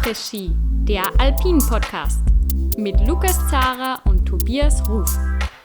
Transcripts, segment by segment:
Après-Ski, der Alpin-Podcast mit Lukas Zara und Tobias Ruf.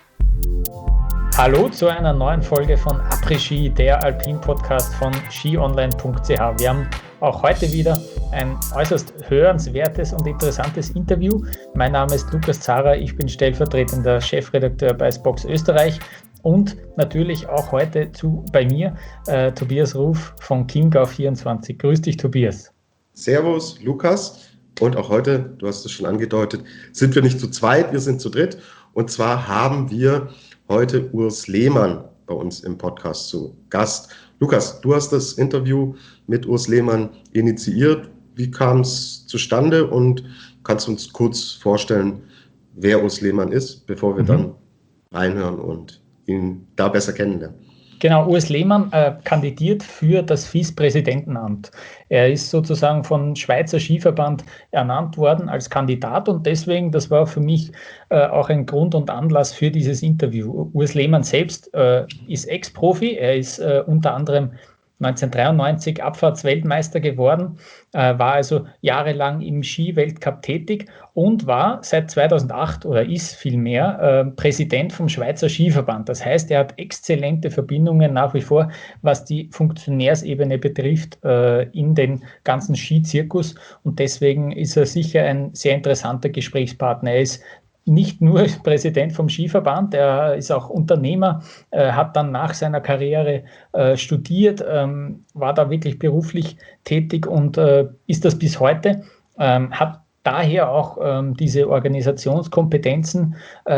Hallo zu einer neuen Folge von Après-Ski, der Alpin-Podcast von skionline.ch. Wir haben auch heute wieder ein äußerst hörenswertes und interessantes Interview. Mein Name ist Lukas Zara, ich bin stellvertretender Chefredakteur bei Spox Österreich und natürlich auch heute bei mir Tobias Ruf von Chiemgau24. Grüß dich, Tobias. Servus, Lukas. Und auch heute, du hast es schon angedeutet, sind wir nicht zu zweit, wir sind zu dritt. Und zwar haben wir heute Urs Lehmann bei uns im Podcast zu Gast. Lukas, du hast das Interview mit Urs Lehmann initiiert. Wie kam es zustande und kannst du uns kurz vorstellen, wer Urs Lehmann ist, bevor wir dann reinhören und ihn da besser kennenlernen? Genau, Urs Lehmann kandidiert für das FIS-Präsidentenamt. Er ist sozusagen vom Schweizer Skiverband ernannt worden als Kandidat und deswegen, das war für mich auch ein Grund und Anlass für dieses Interview. Urs Lehmann selbst ist Ex-Profi, er ist unter anderem 1993 Abfahrtsweltmeister geworden, war also jahrelang im Ski-Weltcup tätig und war seit 2008 oder ist vielmehr Präsident vom Schweizer Skiverband. Das heißt, er hat exzellente Verbindungen nach wie vor, was die Funktionärsebene betrifft, in den ganzen Skizirkus und deswegen ist er sicher ein sehr interessanter Gesprächspartner. Er ist nicht nur Präsident vom Skiverband, er ist auch Unternehmer, hat dann nach seiner Karriere studiert, war da wirklich beruflich tätig und ist das bis heute, hat daher auch diese Organisationskompetenzen,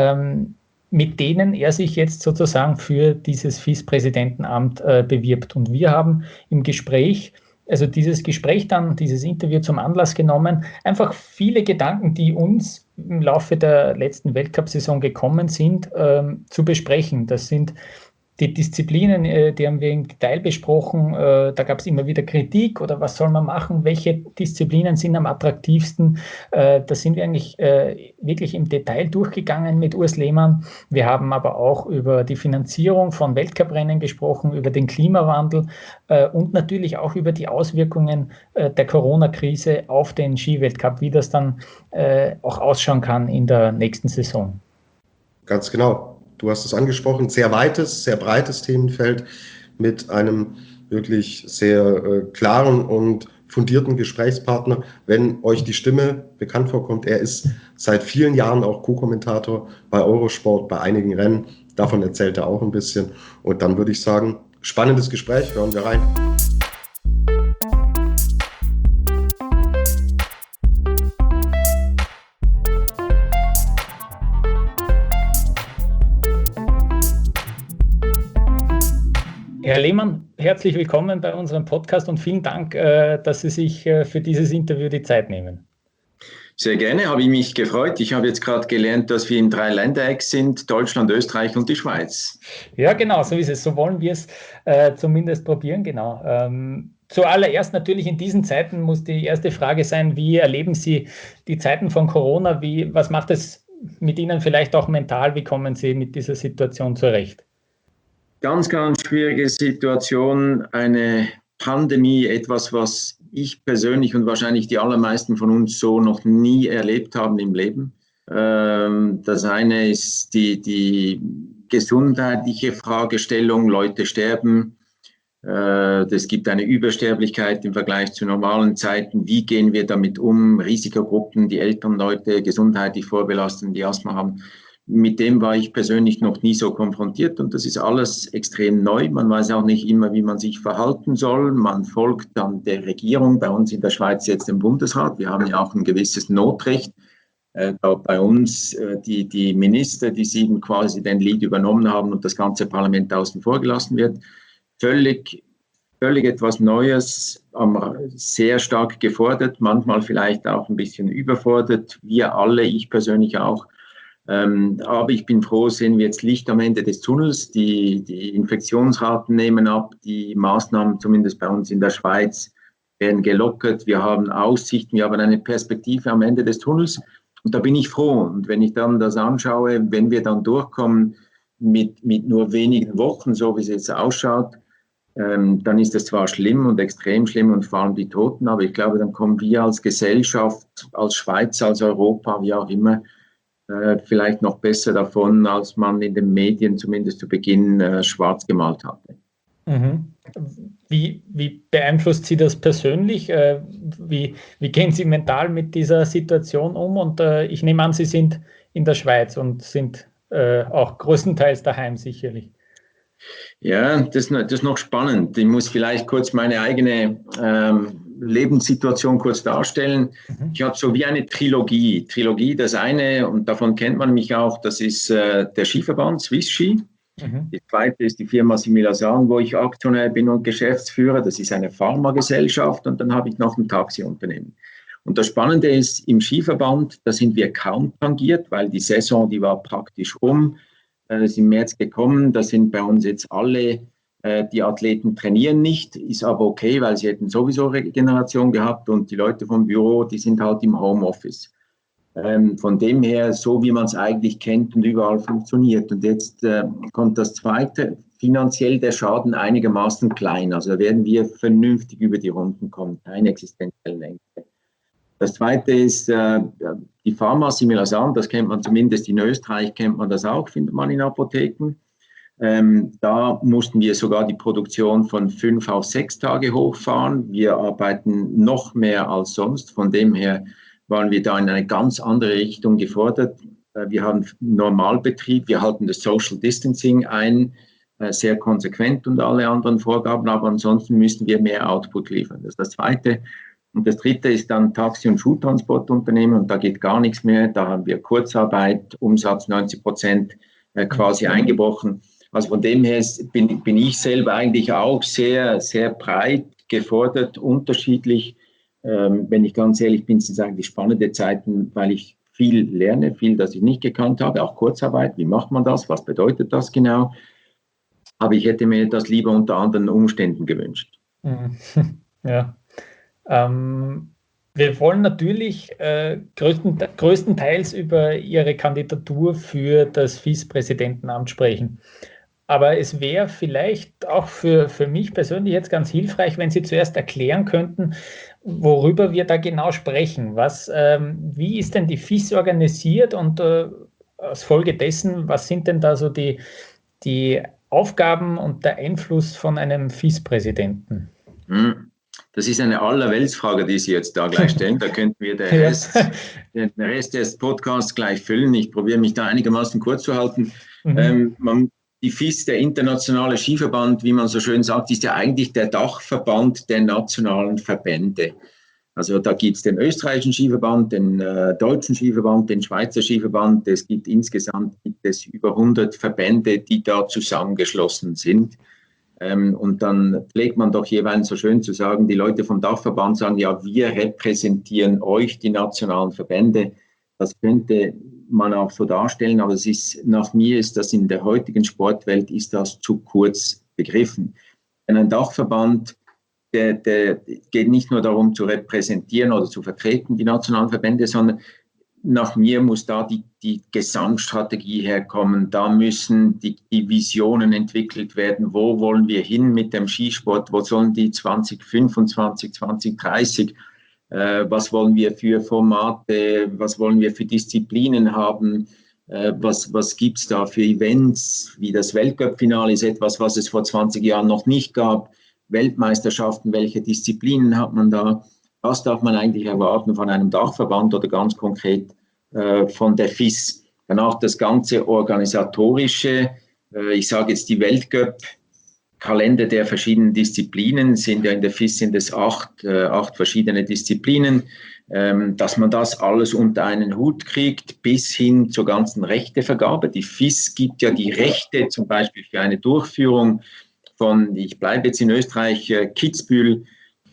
mit denen er sich jetzt sozusagen für dieses FIS-Präsidentenamt bewirbt. Und wir haben im Gespräch, also dieses Interview zum Anlass genommen, einfach viele Gedanken, die uns im Laufe der letzten Weltcup-Saison gekommen sind, zu besprechen. Das sind die Disziplinen, die haben wir im Detail besprochen. Da gab es immer wieder Kritik oder was soll man machen, welche Disziplinen sind am attraktivsten. Da sind wir eigentlich wirklich im Detail durchgegangen mit Urs Lehmann. Wir haben aber auch über die Finanzierung von Weltcuprennen gesprochen, über den Klimawandel und natürlich auch über die Auswirkungen der Corona-Krise auf den Skiweltcup, wie das dann auch ausschauen kann in der nächsten Saison. Ganz genau. Du hast es angesprochen, sehr weites, sehr breites Themenfeld mit einem wirklich sehr klaren und fundierten Gesprächspartner. Wenn euch die Stimme bekannt vorkommt, er ist seit vielen Jahren auch Co-Kommentator bei Eurosport, bei einigen Rennen. Davon erzählt er auch ein bisschen. Und dann würde ich sagen, spannendes Gespräch, hören wir rein. Herr Lehmann, herzlich willkommen bei unserem Podcast und vielen Dank, dass Sie sich für dieses Interview die Zeit nehmen. Sehr gerne, habe ich mich gefreut. Ich habe jetzt gerade gelernt, dass wir im Dreiländereck sind, Deutschland, Österreich und die Schweiz. Ja, genau, so ist es. So wollen wir es zumindest probieren, genau. Zuallererst natürlich in diesen Zeiten muss die erste Frage sein, wie erleben Sie die Zeiten von Corona? Was macht es mit Ihnen vielleicht auch mental? Wie kommen Sie mit dieser Situation zurecht? Ganz, ganz schwierige Situation, eine Pandemie, etwas, was ich persönlich und wahrscheinlich die allermeisten von uns so noch nie erlebt haben im Leben. Das eine ist die gesundheitliche Fragestellung, Leute sterben. Es gibt eine Übersterblichkeit im Vergleich zu normalen Zeiten. Wie gehen wir damit um? Risikogruppen, die älteren Leute, gesundheitlich vorbelastet, die Asthma haben. Mit dem war ich persönlich noch nie so konfrontiert und das ist alles extrem neu. Man weiß auch nicht immer, wie man sich verhalten soll. Man folgt dann der Regierung, bei uns in der Schweiz jetzt dem Bundesrat. Wir haben ja auch ein gewisses Notrecht. Bei uns die Minister, die 7 quasi den Lead übernommen haben und das ganze Parlament außen vor gelassen wird. Völlig etwas Neues, sehr stark gefordert, manchmal vielleicht auch ein bisschen überfordert. Wir alle, ich persönlich auch. Aber ich bin froh, sehen wir jetzt Licht am Ende des Tunnels. Die Infektionsraten nehmen ab, die Maßnahmen, zumindest bei uns in der Schweiz, werden gelockert. Wir haben Aussichten, wir haben eine Perspektive am Ende des Tunnels. Und da bin ich froh. Und wenn ich dann das anschaue, wenn wir dann durchkommen mit nur wenigen Wochen, so wie es jetzt ausschaut, dann ist das zwar schlimm und extrem schlimm und vor allem die Toten, aber ich glaube, dann kommen wir als Gesellschaft, als Schweiz, als Europa, wie auch immer, vielleicht noch besser davon, als man in den Medien zumindest zu Beginn schwarz gemalt hatte. Mhm. Wie beeinflusst Sie das persönlich? Wie gehen Sie mental mit dieser Situation um? Und ich nehme an, Sie sind in der Schweiz und sind auch größtenteils daheim sicherlich. Ja, das ist noch spannend. Ich muss vielleicht kurz meine eigene Lebenssituation kurz darstellen. Ich habe so wie eine Trilogie. Das eine, und davon kennt man mich auch, das ist der Skiverband, Swiss Ski. Die zweite ist die Firma Similasan, wo ich Aktionär bin und Geschäftsführer. Das ist eine Pharmagesellschaft und dann habe ich noch ein Taxiunternehmen. Und das Spannende ist, im Skiverband, da sind wir kaum tangiert, weil die Saison, die war praktisch ist im März gekommen. Da sind bei uns jetzt alle, die Athleten trainieren nicht, ist aber okay, weil sie hätten sowieso Regeneration gehabt und die Leute vom Büro, die sind halt im Homeoffice. Von dem her, so wie man es eigentlich kennt und überall funktioniert. Und jetzt kommt das Zweite, finanziell der Schaden einigermaßen klein. Also da werden wir vernünftig über die Runden kommen, keine existenziellen Ängste. Das Zweite ist die Pharma Similasan, das kennt man zumindest in Österreich, kennt man das auch, findet man in Apotheken. Da mussten wir sogar die Produktion von 5 auf 6 Tage hochfahren. Wir arbeiten noch mehr als sonst, von dem her waren wir da in eine ganz andere Richtung gefordert. Wir haben Normalbetrieb, wir halten das Social Distancing ein, sehr konsequent und alle anderen Vorgaben, aber ansonsten müssen wir mehr Output liefern. Das ist das Zweite. Und das Dritte ist dann Taxi- und Schultransportunternehmen und da geht gar nichts mehr. Da haben wir Kurzarbeit, Umsatz 90% quasi eingebrochen. Also von dem her bin ich selber eigentlich auch sehr, sehr breit gefordert, unterschiedlich. Wenn ich ganz ehrlich bin, sind es eigentlich spannende Zeiten, weil ich viel lerne, viel, das ich nicht gekannt habe, auch Kurzarbeit. Wie macht man das? Was bedeutet das genau? Aber ich hätte mir das lieber unter anderen Umständen gewünscht. Ja. Wir wollen natürlich größtenteils über Ihre Kandidatur für das Vizepräsidentenamt sprechen. Aber es wäre vielleicht auch für mich persönlich jetzt ganz hilfreich, wenn Sie zuerst erklären könnten, worüber wir da genau sprechen. Wie ist denn die FIS organisiert und als Folge dessen, was sind denn da so die Aufgaben und der Einfluss von einem FIS-Präsidenten? Das ist eine Allerweltsfrage, die Sie jetzt da gleich stellen. Da könnten wir den Rest des Podcasts gleich füllen. Ich probiere mich da einigermaßen kurz zu halten. Die FIS, der Internationale Skiverband, wie man so schön sagt, ist ja eigentlich der Dachverband der nationalen Verbände. Also da gibt es den österreichischen Skiverband, den deutschen Skiverband, den Schweizer Skiverband. Es gibt insgesamt über 100 Verbände, die da zusammengeschlossen sind. Und dann pflegt man doch jeweils so schön zu sagen, die Leute vom Dachverband sagen, ja, wir repräsentieren euch, die nationalen Verbände. Das könnte man auch so darstellen, aber nach mir ist das in der heutigen Sportwelt ist das zu kurz begriffen. Denn ein Dachverband, der geht nicht nur darum zu repräsentieren oder zu vertreten, die nationalen Verbände, sondern nach mir muss da die Gesamtstrategie herkommen. Da müssen die Visionen entwickelt werden. Wo wollen wir hin mit dem Skisport? Wo sollen die 2025, 2030? Was wollen wir für Formate? Was wollen wir für Disziplinen haben? Was gibt es da für Events? Wie das Weltcup-Finale ist etwas, was es vor 20 Jahren noch nicht gab. Weltmeisterschaften, welche Disziplinen hat man da? Was darf man eigentlich erwarten von einem Dachverband oder ganz konkret von der FIS? Danach das ganze Organisatorische. Ich sage jetzt die Weltcup-Kalender der verschiedenen Disziplinen sind ja in der FIS sind es acht verschiedene Disziplinen. Dass man das alles unter einen Hut kriegt, bis hin zur ganzen Rechtevergabe. Die FIS gibt ja die Rechte zum Beispiel für eine Durchführung von, ich bleibe jetzt in Österreich, Kitzbühel.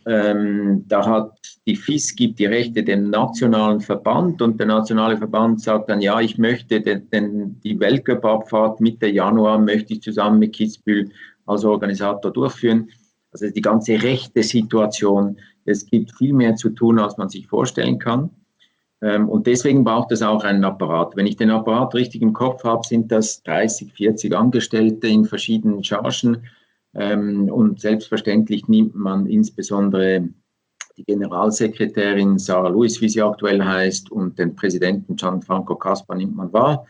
Da hat die FIS gibt die Rechte dem nationalen Verband und der nationale Verband sagt dann, ja, ich möchte die Weltcup-Abfahrt Mitte Januar möchte ich zusammen mit Kitzbühel als Organisator durchführen. Also die ganze rechte Situation, es gibt viel mehr zu tun, als man sich vorstellen kann. Und deswegen braucht es auch einen Apparat. Wenn ich den Apparat richtig im Kopf habe, sind das 30, 40 Angestellte in verschiedenen Chargen. Und selbstverständlich nimmt man insbesondere die Generalsekretärin Sarah Lewis, wie sie aktuell heißt, und den Präsidenten Gianfranco Caspa nimmt man wahr.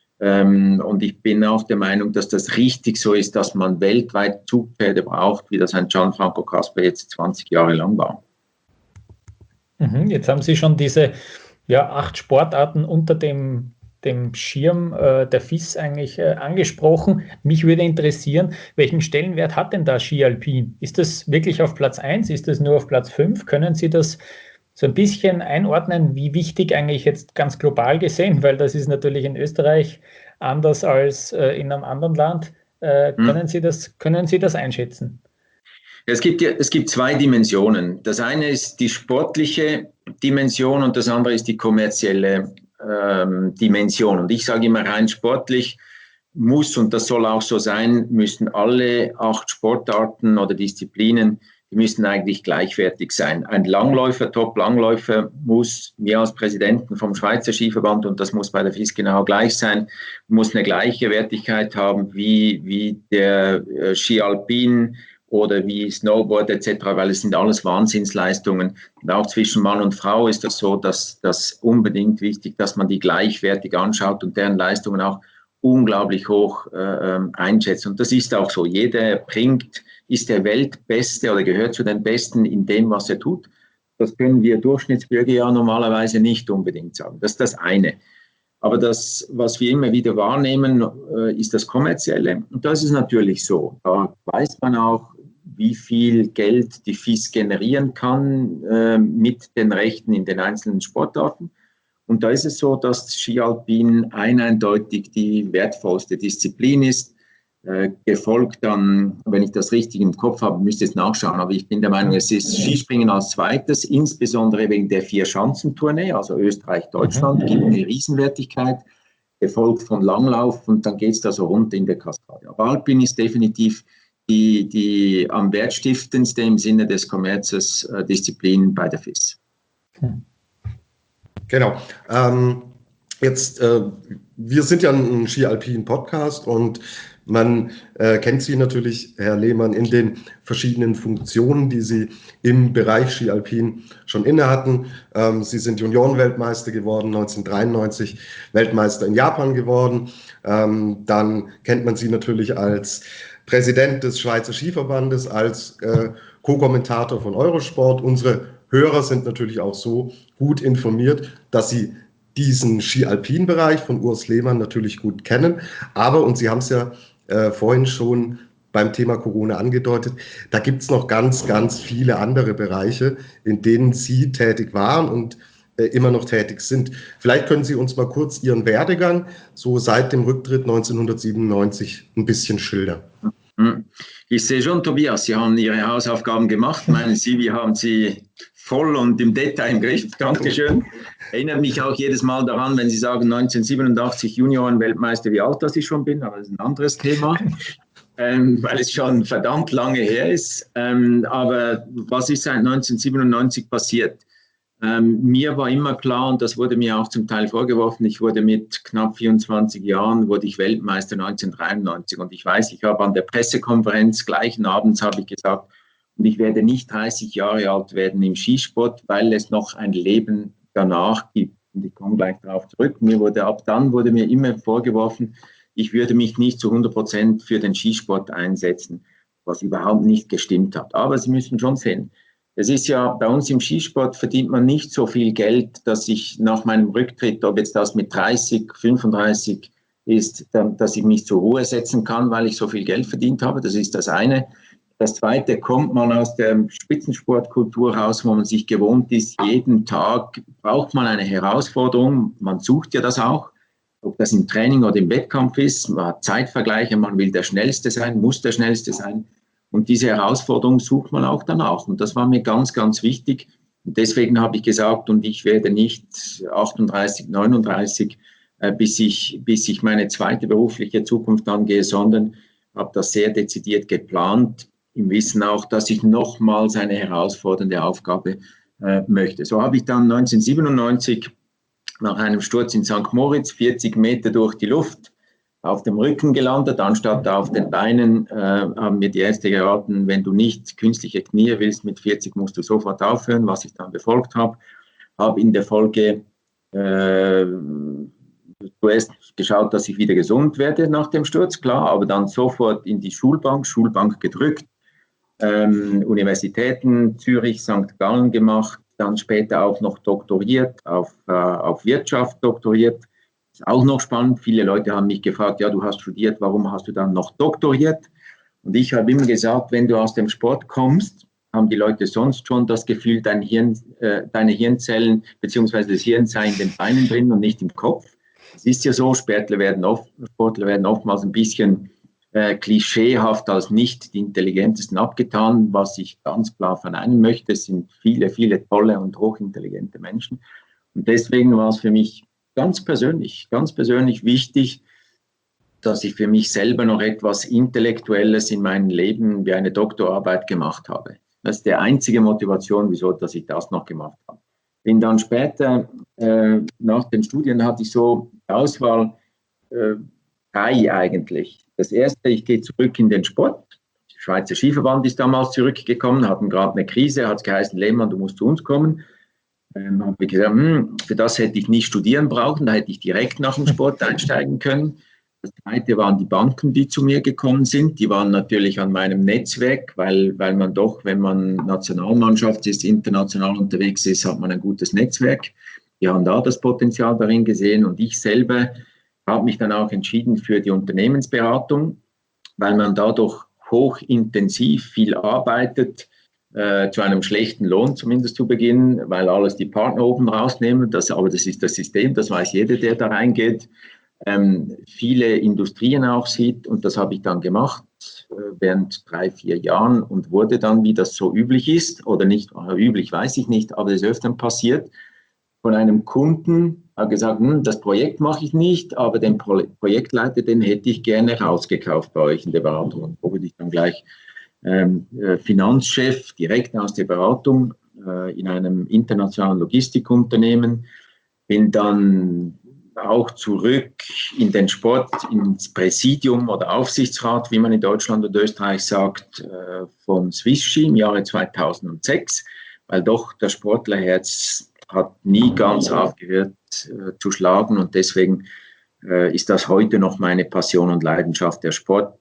Und ich bin auch der Meinung, dass das richtig so ist, dass man weltweit Zugpferde braucht, wie das ein Gianfranco Caspa jetzt 20 Jahre lang war. Jetzt haben Sie schon diese 8 Sportarten unter dem Schirm der FIS eigentlich angesprochen. Mich würde interessieren, welchen Stellenwert hat denn da Ski Alpin? Ist das wirklich auf Platz 1? Ist das nur auf Platz 5? Können Sie das so ein bisschen einordnen, wie wichtig eigentlich jetzt ganz global gesehen, weil das ist natürlich in Österreich anders als in einem anderen Land. Können Sie das einschätzen? Es gibt 2 Dimensionen. Das eine ist die sportliche Dimension und das andere ist die kommerzielle Dimension. Und ich sage immer, rein sportlich muss, und das soll auch so sein, müssen alle 8 Sportarten oder Disziplinen, die müssen eigentlich gleichwertig sein. Ein Langläufer, Top-Langläufer muss mir als Präsidenten vom Schweizer Skiverband, und das muss bei der FIS genau gleich sein, muss eine gleiche Wertigkeit haben wie der Ski Alpin oder wie Snowboard etc., weil es sind alles Wahnsinnsleistungen. Und auch zwischen Mann und Frau ist das so, dass das unbedingt wichtig, dass man die gleichwertig anschaut und deren Leistungen auch unglaublich hoch einschätzt. Und das ist auch so. Jeder ist der Weltbeste oder gehört zu den Besten in dem, was er tut. Das können wir Durchschnittsbürger ja normalerweise nicht unbedingt sagen. Das ist das eine. Aber das, was wir immer wieder wahrnehmen, ist das Kommerzielle. Und das ist natürlich so. Da weiß man auch, wie viel Geld die FIS generieren kann mit den Rechten in den einzelnen Sportarten. Und da ist es so, dass Ski Alpin eindeutig die wertvollste Disziplin ist. Gefolgt dann, wenn ich das richtig im Kopf habe, müsste ich es nachschauen, aber ich bin der Meinung, es ist Skispringen als zweites, insbesondere wegen der 4-Schanzentournee, also Österreich-Deutschland, gibt eine Riesenwertigkeit, gefolgt von Langlauf und dann geht es da so rund in der Kaskade. Aber Alpin ist definitiv die am wertstiftendste im Sinne des Kommerzes Disziplin bei der FIS. Genau. Wir sind ja ein Ski Alpin Podcast und man kennt Sie natürlich, Herr Lehmann, in den verschiedenen Funktionen, die Sie im Bereich Ski Alpin schon inne hatten. Sie sind Juniorenweltmeister geworden, 1993 Weltmeister in Japan geworden. Dann kennt man Sie natürlich als Präsident des Schweizer Skiverbandes, als Co-Kommentator von Eurosport. Unsere Hörer sind natürlich auch so gut informiert, dass sie diesen Ski-Alpin-Bereich von Urs Lehmann natürlich gut kennen. Aber, und Sie haben es ja vorhin schon beim Thema Corona angedeutet, da gibt es noch ganz, ganz viele andere Bereiche, in denen Sie tätig waren und immer noch tätig sind. Vielleicht können Sie uns mal kurz Ihren Werdegang so seit dem Rücktritt 1997 ein bisschen schildern. Ich sehe schon, Tobias, Sie haben Ihre Hausaufgaben gemacht. Meine CV haben Sie voll und im Detail im Griff. Dankeschön. Erinnert mich auch jedes Mal daran, wenn Sie sagen 1987 Junioren-Weltmeister, wie alt das ich schon bin, aber das ist ein anderes Thema, weil es schon verdammt lange her ist. Aber was ist seit 1997 passiert? Mir war immer klar, und das wurde mir auch zum Teil vorgeworfen, ich wurde mit knapp 24 Jahren, wurde ich Weltmeister 1993. Und ich weiß, ich habe an der Pressekonferenz gleichen Abends habe ich gesagt, und ich werde nicht 30 Jahre alt werden im Skisport, weil es noch ein Leben danach gibt. Und ich komme gleich darauf zurück. Ab dann wurde mir immer vorgeworfen, ich würde mich nicht zu 100% für den Skisport einsetzen, was überhaupt nicht gestimmt hat. Aber Sie müssen schon sehen, es ist ja, bei uns im Skisport verdient man nicht so viel Geld, dass ich nach meinem Rücktritt, ob jetzt das mit 30, 35 ist, dass ich mich zur Ruhe setzen kann, weil ich so viel Geld verdient habe. Das ist das eine. Das zweite, kommt man aus der Spitzensportkultur raus, wo man sich gewohnt ist, jeden Tag braucht man eine Herausforderung. Man sucht ja das auch, ob das im Training oder im Wettkampf ist. Man hat Zeitvergleiche, man will der Schnellste sein, muss der Schnellste sein. Und diese Herausforderung sucht man auch danach. Und das war mir ganz, ganz wichtig. Und deswegen habe ich gesagt, und ich werde nicht 38, 39, bis ich meine zweite berufliche Zukunft angehe, sondern habe das sehr dezidiert geplant, im Wissen auch, dass ich nochmals eine herausfordernde Aufgabe möchte. So habe ich dann 1997 nach einem Sturz in St. Moritz 40 Meter durch die Luft auf dem Rücken gelandet, anstatt auf den Beinen, haben mir die Ärzte geraten, wenn du nicht künstliche Knie willst, mit 40 musst du sofort aufhören, was ich dann befolgt habe. Habe in der Folge zuerst geschaut, dass ich wieder gesund werde nach dem Sturz, klar, aber dann sofort in die Schulbank gedrückt, Universitäten, Zürich, St. Gallen gemacht, dann später auch noch doktoriert, auf Wirtschaft doktoriert. Ist auch noch spannend. Viele Leute haben mich gefragt, ja, du hast studiert, warum hast du dann noch doktoriert? Und ich habe immer gesagt, wenn du aus dem Sport kommst, haben die Leute sonst schon das Gefühl, deine Hirnzellen bzw. das Hirn sei in den Beinen drin und nicht im Kopf. Es ist ja so, Sportler werden oftmals ein bisschen klischeehaft als nicht die intelligentesten abgetan, was ich ganz klar verneinen möchte. Es sind viele, viele tolle und hochintelligente Menschen. Und deswegen war es für mich ganz persönlich wichtig, dass ich für mich selber noch etwas Intellektuelles in meinem Leben wie eine Doktorarbeit gemacht habe. Das ist die einzige Motivation, wieso dass ich das noch gemacht habe. Bin dann später, nach den Studien hatte ich so die Auswahl, 3 eigentlich. Das erste, ich gehe zurück in den Sport. Der Schweizer Skiverband ist damals zurückgekommen, hatten gerade eine Krise, hat es geheißen, Lehmann, du musst zu uns kommen. Habe ich gesagt, für das hätte ich nicht studieren brauchen, da hätte ich direkt nach dem Sport einsteigen können. Das zweite waren die Banken, die zu mir gekommen sind. Die waren natürlich an meinem Netzwerk, weil man doch, wenn man Nationalmannschaft ist, international unterwegs ist, hat man ein gutes Netzwerk. Die haben da das Potenzial darin gesehen und ich selber habe mich dann auch entschieden für die Unternehmensberatung, weil man dadurch hochintensiv viel arbeitet, zu einem schlechten Lohn zumindest zu Beginn, weil alles die Partner oben rausnehmen. Aber das ist das System, das weiß jeder, der da reingeht. Viele Industrien auch sieht und das habe ich dann gemacht während 3-4 Jahren und wurde dann, wie das so üblich ist, oder nicht üblich, weiß ich nicht, aber das ist öfter passiert, von einem Kunden, habe gesagt, das Projekt mache ich nicht, aber den Projektleiter, den hätte ich gerne rausgekauft bei euch in der Beratung. Und so wurde ich dann gleich Finanzchef direkt aus der Beratung in einem internationalen Logistikunternehmen, bin dann auch zurück in den Sport, ins Präsidium oder Aufsichtsrat, wie man in Deutschland und Österreich sagt, von Swiss Ski im Jahre 2006, weil doch das Sportlerherz hat nie ganz aufgehört zu schlagen und deswegen ist das heute noch meine Passion und Leidenschaft, der Sport.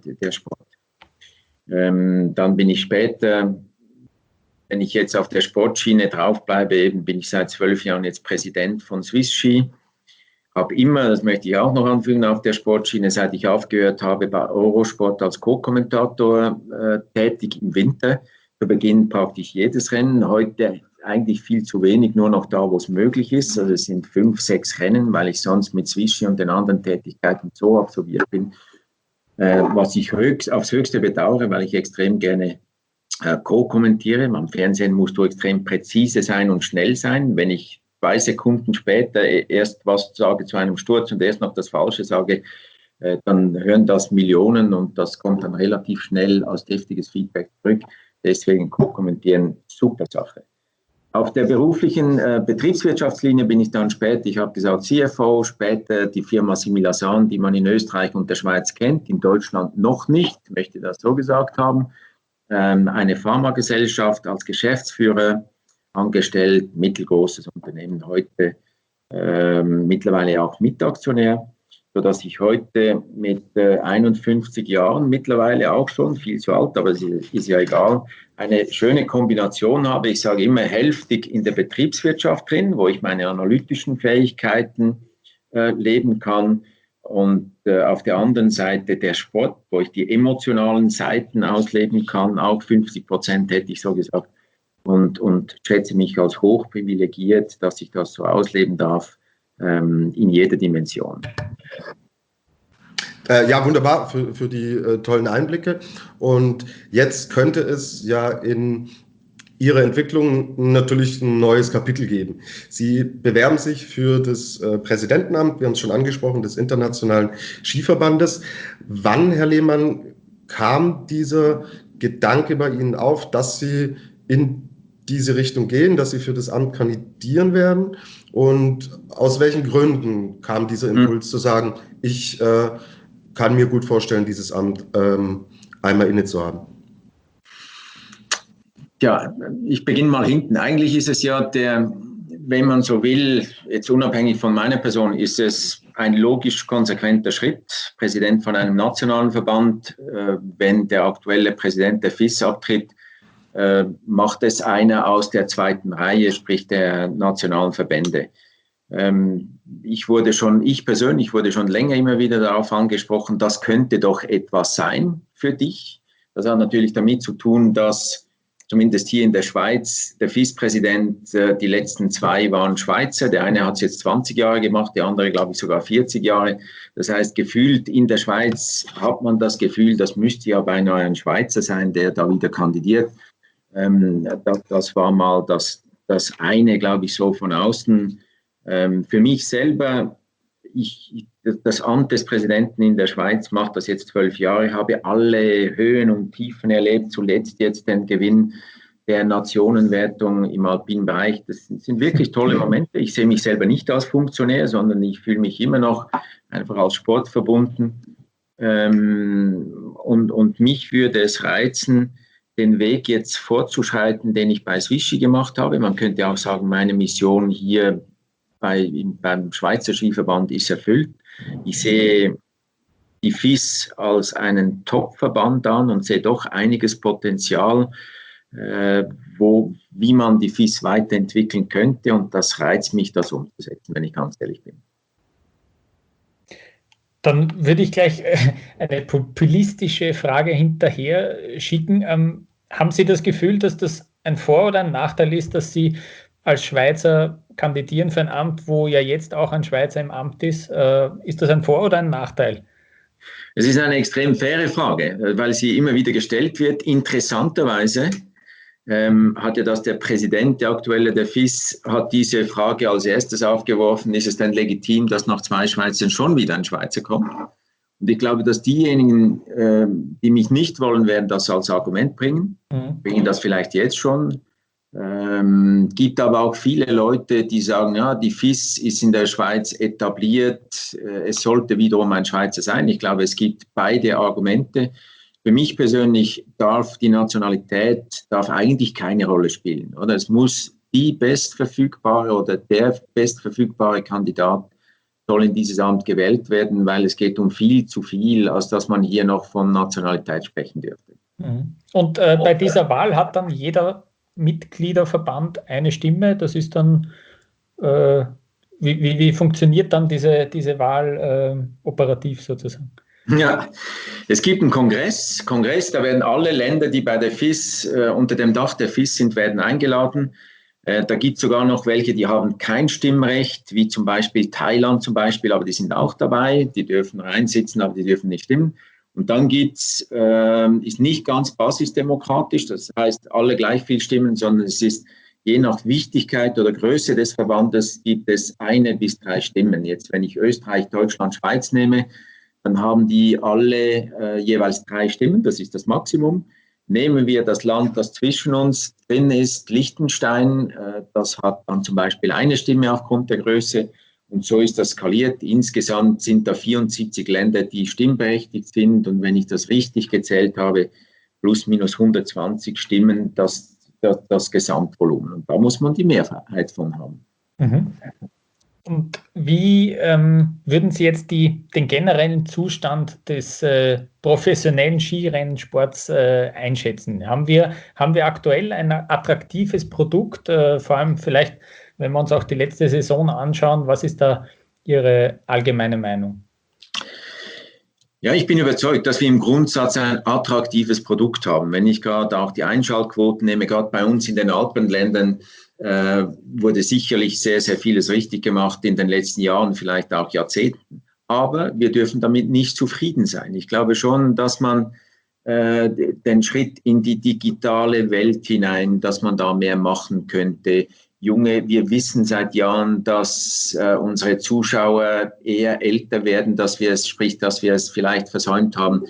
Dann bin ich später, wenn ich jetzt auf der Sportschiene draufbleibe, eben bin ich seit 12 Jahren jetzt Präsident von Swiss Ski. Habe immer, das möchte ich auch noch anfügen, auf der Sportschiene, seit ich aufgehört habe, bei Eurosport als Co-Kommentator tätig im Winter. Zu Beginn praktisch jedes Rennen, heute eigentlich viel zu wenig, nur noch da, wo es möglich ist. Also es sind 5-6 Rennen, weil ich sonst mit Swiss Ski und den anderen Tätigkeiten so absolviert bin. Was ich aufs Höchste bedauere, weil ich extrem gerne co-kommentiere. Am Fernsehen musst du extrem präzise sein und schnell sein. Wenn ich 2 Sekunden später erst was sage zu einem Sturz und erst noch das Falsche sage, dann hören das Millionen und das kommt dann relativ schnell als deftiges Feedback zurück. Deswegen co-kommentieren, super Sache. Auf der beruflichen Betriebswirtschaftslinie bin ich dann später, ich habe gesagt CFO, später die Firma Similasan, die man in Österreich und der Schweiz kennt, in Deutschland noch nicht, möchte das so gesagt haben. Eine Pharmagesellschaft als Geschäftsführer, angestellt, mittelgroßes Unternehmen, heute mittlerweile auch Mitaktionär, sodass ich heute mit 51 Jahren mittlerweile auch schon, viel zu alt, aber es ist ja egal, eine schöne Kombination habe. Ich sage immer hälftig in der Betriebswirtschaft drin, wo ich meine analytischen Fähigkeiten leben kann und auf der anderen Seite der Sport, wo ich die emotionalen Seiten ausleben kann, auch 50% hätte ich so gesagt und schätze mich als hochprivilegiert, dass ich das so ausleben darf in jeder Dimension. Ja, wunderbar für die tollen Einblicke. Und jetzt könnte es ja in Ihrer Entwicklung natürlich ein neues Kapitel geben. Sie bewerben sich für das Präsidentenamt, wir haben es schon angesprochen, des Internationalen Skiverbandes. Wann, Herr Lehmann, kam dieser Gedanke bei Ihnen auf, dass Sie in diese Richtung gehen, dass Sie für das Amt kandidieren werden? Und aus welchen Gründen kam dieser Impuls zu sagen, ich kann mir gut vorstellen, dieses Amt einmal inne zu haben? Ja, ich beginne mal hinten. Eigentlich ist es ja wenn man so will, jetzt unabhängig von meiner Person, ist es ein logisch konsequenter Schritt. Präsident von einem nationalen Verband, wenn der aktuelle Präsident der FIS abtritt, macht es einer aus der zweiten Reihe, sprich der nationalen Verbände. Ich persönlich wurde schon länger immer wieder darauf angesprochen, das könnte doch etwas sein für dich. Das hat natürlich damit zu tun, dass zumindest hier in der Schweiz der FIS-Präsident, die letzten 2 waren Schweizer. Der eine hat es jetzt 20 Jahre gemacht, der andere, glaube ich, sogar 40 Jahre. Das heißt, gefühlt in der Schweiz hat man das Gefühl, das müsste ja beinahe ein Schweizer sein, der da wieder kandidiert. Das war mal das eine, glaube ich, so von außen. Für mich selber, das Amt des Präsidenten in der Schweiz macht das jetzt 12 Jahre, habe alle Höhen und Tiefen erlebt, zuletzt jetzt den Gewinn der Nationenwertung im alpinen Bereich. Das sind wirklich tolle Momente. Ich sehe mich selber nicht als Funktionär, sondern ich fühle mich immer noch einfach als Sport verbunden. Und mich würde es reizen, den Weg jetzt fortzuschreiten, den ich bei Swishy gemacht habe. Man könnte auch sagen, meine Mission hier beim Schweizer Skiverband ist erfüllt. Ich sehe die FIS als einen Top-Verband an und sehe doch einiges Potenzial, wie man die FIS weiterentwickeln könnte, und das reizt mich, das umzusetzen, wenn ich ganz ehrlich bin. Dann würde ich gleich eine populistische Frage hinterher schicken. Haben Sie das Gefühl, dass das ein Vor- oder ein Nachteil ist, dass Sie als Schweizer kandidieren für ein Amt, wo ja jetzt auch ein Schweizer im Amt ist? Ist das ein Vor- oder ein Nachteil? Es ist eine extrem faire Frage, weil sie immer wieder gestellt wird. Interessanterweise hat ja der Präsident, der aktuelle der FIS, hat diese Frage als erstes aufgeworfen: Ist es denn legitim, dass nach 2 Schweizern schon wieder ein Schweizer kommt? Und ich glaube, dass diejenigen, die mich nicht wollen, werden das als Argument bringen, bringen das vielleicht jetzt schon. Gibt aber auch viele Leute, die sagen, ja, die FIS ist in der Schweiz etabliert, es sollte wiederum ein Schweizer sein. Ich glaube, es gibt beide Argumente. Für mich persönlich darf die Nationalität eigentlich keine Rolle spielen. Oder? Es muss die bestverfügbare oder der bestverfügbare Kandidat soll in dieses Amt gewählt werden, weil es geht um viel zu viel, als dass man hier noch von Nationalität sprechen dürfte. Und bei dieser Wahl hat dann jeder Mitgliederverband eine Stimme. Das ist dann, wie funktioniert dann diese Wahl operativ sozusagen? Ja, es gibt einen Kongress, da werden alle Länder, die bei der FIS, unter dem Dach der FIS sind, werden eingeladen. Da gibt es sogar noch welche, die haben kein Stimmrecht, wie zum Beispiel Thailand zum Beispiel, aber die sind auch dabei, die dürfen reinsitzen, aber die dürfen nicht stimmen. Und dann ist nicht ganz basisdemokratisch, das heißt alle gleich viel stimmen, sondern es ist je nach Wichtigkeit oder Größe des Verbandes gibt es 1 bis 3 Stimmen. Jetzt, wenn ich Österreich, Deutschland, Schweiz nehme, dann haben die alle jeweils 3 Stimmen, das ist das Maximum. Nehmen wir das Land, das zwischen uns drin ist, Liechtenstein, das hat dann zum Beispiel 1 Stimme aufgrund der Größe. Und so ist das skaliert. Insgesamt sind da 74 Länder, die stimmberechtigt sind. Und wenn ich das richtig gezählt habe, plus minus 120 Stimmen, das Gesamtvolumen. Und da muss man die Mehrheit von haben. Und wie würden Sie jetzt den generellen Zustand des professionellen Skirennsports einschätzen? Haben wir aktuell ein attraktives Produkt, vor allem vielleicht, wenn wir uns auch die letzte Saison anschauen, was ist da Ihre allgemeine Meinung? Ja, ich bin überzeugt, dass wir im Grundsatz ein attraktives Produkt haben. Wenn ich gerade auch die Einschaltquoten nehme, gerade bei uns in den Alpenländern, wurde sicherlich sehr, sehr vieles richtig gemacht in den letzten Jahren, vielleicht auch Jahrzehnten. Aber wir dürfen damit nicht zufrieden sein. Ich glaube schon, dass man den Schritt in die digitale Welt hinein, dass man da mehr machen könnte. Wir wissen seit Jahren, dass unsere Zuschauer eher älter werden, dass wir es vielleicht versäumt haben,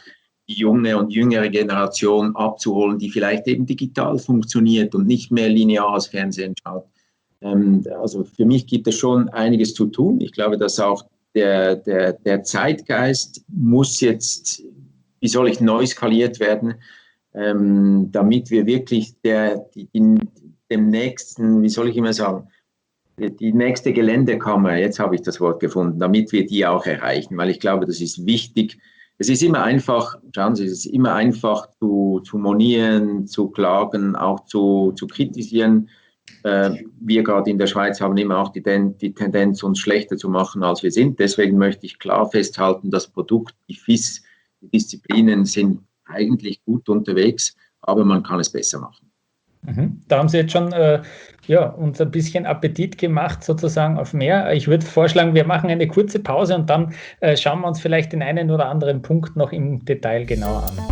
die junge und jüngere Generation abzuholen, die vielleicht eben digital funktioniert und nicht mehr linear das Fernsehen schaut. Also für mich gibt es schon einiges zu tun. Ich glaube, dass auch der Zeitgeist muss jetzt, wie soll ich, neu skaliert werden, damit wir wirklich dem nächsten, wie soll ich immer sagen, die nächste Geländekammer, jetzt habe ich das Wort gefunden, damit wir die auch erreichen, weil ich glaube, das ist wichtig. Es ist immer einfach, schauen Sie, es ist immer einfach zu monieren, zu klagen, auch zu kritisieren. Wir gerade in der Schweiz haben immer auch die Tendenz, uns schlechter zu machen, als wir sind. Deswegen möchte ich klar festhalten, das Produkt, die FIS, die Disziplinen sind eigentlich gut unterwegs, aber man kann es besser machen. Da haben Sie jetzt schon uns ein bisschen Appetit gemacht, sozusagen auf mehr. Ich würde vorschlagen, wir machen eine kurze Pause und dann schauen wir uns vielleicht den einen oder anderen Punkt noch im Detail genauer an.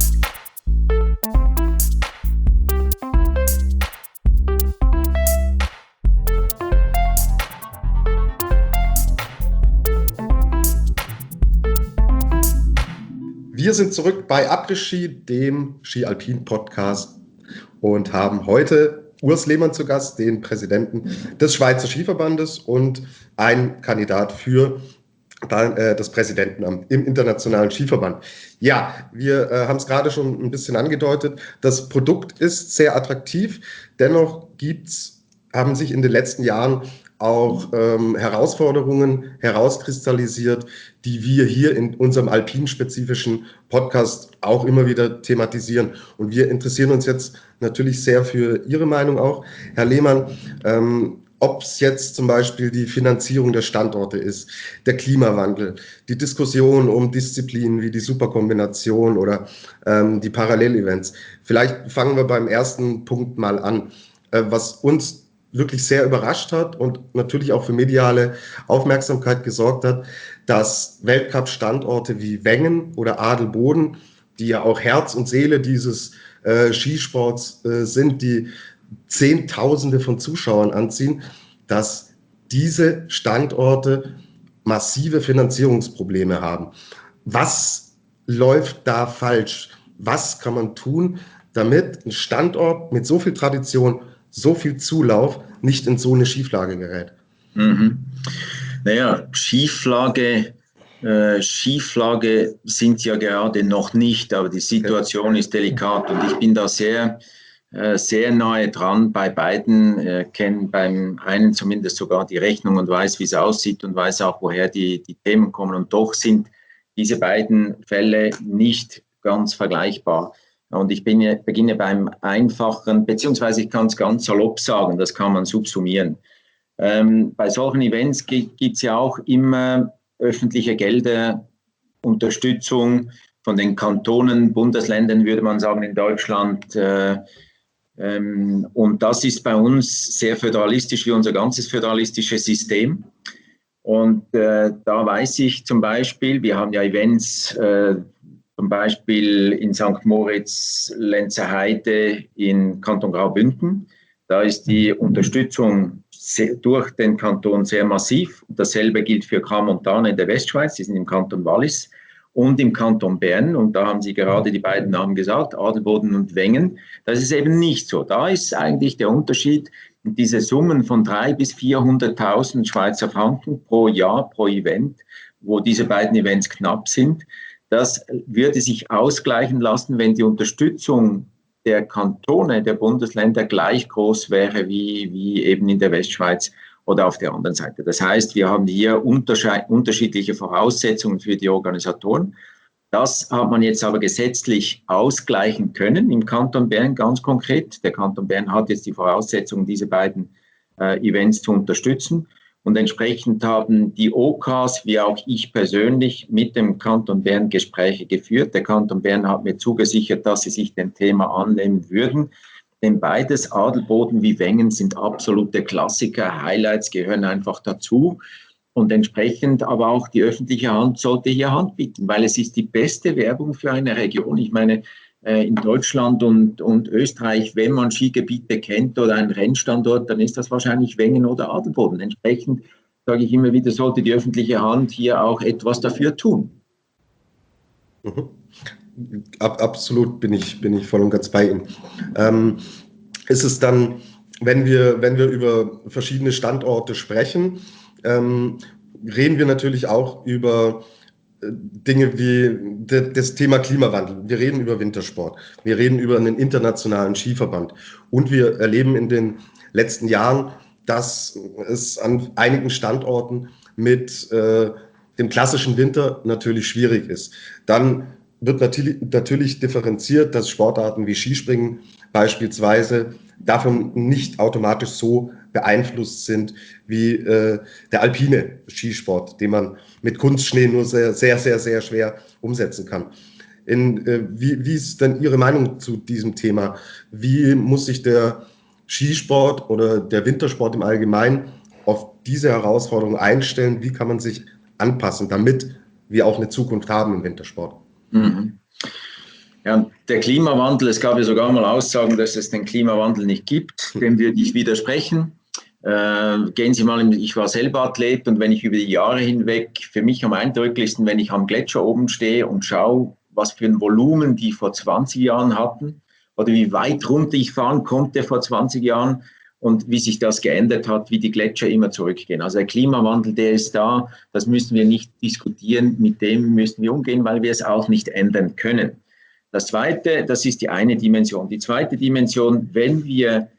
Wir sind zurück bei Après-Ski, dem Ski-Alpin-Podcast, und haben heute Urs Lehmann zu Gast, den Präsidenten des Schweizer Skiverbandes und einen Kandidat für das Präsidentenamt im Internationalen Skiverband. Ja, wir haben es gerade schon ein bisschen angedeutet. Das Produkt ist sehr attraktiv. Dennoch haben sich in den letzten Jahren auch Herausforderungen herauskristallisiert, die wir hier in unserem alpinspezifischen Podcast auch immer wieder thematisieren. Und wir interessieren uns jetzt natürlich sehr für Ihre Meinung auch, Herr Lehmann, ob es jetzt zum Beispiel die Finanzierung der Standorte ist, der Klimawandel, die Diskussion um Disziplinen wie die Superkombination oder die Parallelevents. Vielleicht fangen wir beim ersten Punkt mal an, was uns wirklich sehr überrascht hat und natürlich auch für mediale Aufmerksamkeit gesorgt hat, dass Weltcup-Standorte wie Wengen oder Adelboden, die ja auch Herz und Seele dieses Skisports sind, die Zehntausende von Zuschauern anziehen, dass diese Standorte massive Finanzierungsprobleme haben. Was läuft da falsch? Was kann man tun, damit ein Standort mit so viel Tradition, so viel Zulauf nicht in so eine Schieflage gerät? Naja, Schieflage sind ja gerade noch nicht, aber die Situation ist delikat und ich bin da sehr nahe dran bei beiden, kenne beim einen zumindest sogar die Rechnung und weiß, wie es aussieht und weiß auch, woher die Themen kommen. Und doch sind diese beiden Fälle nicht ganz vergleichbar. Und ich beginne beim Einfachen, beziehungsweise ich kann es ganz salopp sagen, das kann man subsumieren. Bei solchen Events gibt es ja auch immer öffentliche Gelder, Unterstützung von den Kantonen, Bundesländern, würde man sagen, in Deutschland. Und das ist bei uns sehr föderalistisch, wie unser ganzes föderalistisches System. Und da weiß ich zum Beispiel, wir haben ja Events, zum Beispiel in St. Moritz, Lenzerheide in Kanton Graubünden. Da ist die Unterstützung durch den Kanton sehr massiv. Dasselbe gilt für Crans-Montana in der Westschweiz, die sind im Kanton Wallis und im Kanton Bern. Und da haben Sie gerade die beiden Namen gesagt, Adelboden und Wengen. Das ist eben nicht so. Da ist eigentlich der Unterschied, diese Summen von 300.000 bis 400.000 Schweizer Franken pro Jahr, pro Event, wo diese beiden Events knapp sind. Das würde sich ausgleichen lassen, wenn die Unterstützung der Kantone, der Bundesländer gleich groß wäre wie eben in der Westschweiz oder auf der anderen Seite. Das heißt, wir haben hier unterschiedliche Voraussetzungen für die Organisatoren. Das hat man jetzt aber gesetzlich ausgleichen können im Kanton Bern ganz konkret. Der Kanton Bern hat jetzt die Voraussetzungen, diese beiden Events zu unterstützen. Und entsprechend haben die OKs, wie auch ich persönlich, mit dem Kanton Bern Gespräche geführt. Der Kanton Bern hat mir zugesichert, dass sie sich dem Thema annehmen würden. Denn beides, Adelboden wie Wengen, sind absolute Klassiker. Highlights gehören einfach dazu. Und entsprechend aber auch die öffentliche Hand sollte hier Hand bieten, weil es ist die beste Werbung für eine Region. Ich meine, in Deutschland und Österreich, wenn man Skigebiete kennt oder einen Rennstandort, dann ist das wahrscheinlich Wengen oder Adelboden. Entsprechend sage ich immer wieder, sollte die öffentliche Hand hier auch etwas dafür tun. Absolut bin ich voll und ganz bei Ihnen. Ist es dann, wenn wir über verschiedene Standorte sprechen, reden wir natürlich auch über Dinge wie das Thema Klimawandel. Wir reden über Wintersport. Wir reden über einen internationalen Skiverband. Und wir erleben in den letzten Jahren, dass es an einigen Standorten mit dem klassischen Winter natürlich schwierig ist. Dann wird natürlich differenziert, dass Sportarten wie Skispringen beispielsweise davon nicht automatisch so beeinflusst sind wie der alpine Skisport, den man mit Kunstschnee nur sehr, sehr, sehr, sehr schwer umsetzen kann. Wie ist denn Ihre Meinung zu diesem Thema? Wie muss sich der Skisport oder der Wintersport im Allgemeinen auf diese Herausforderung einstellen? Wie kann man sich anpassen, damit wir auch eine Zukunft haben im Wintersport? Mhm. Ja, der Klimawandel, es gab ja sogar mal Aussagen, dass es den Klimawandel nicht gibt, dem würde ich widersprechen. Gehen Sie mal, ich war selber Athlet und wenn ich über die Jahre hinweg, für mich am eindrücklichsten, wenn ich am Gletscher oben stehe und schaue, was für ein Volumen die vor 20 Jahren hatten oder wie weit runter ich fahren konnte vor 20 Jahren und wie sich das geändert hat, wie die Gletscher immer zurückgehen. Also der Klimawandel, der ist da, das müssen wir nicht diskutieren, mit dem müssen wir umgehen, weil wir es auch nicht ändern können. Das Zweite, das ist die eine Dimension. Die zweite Dimension, wenn wir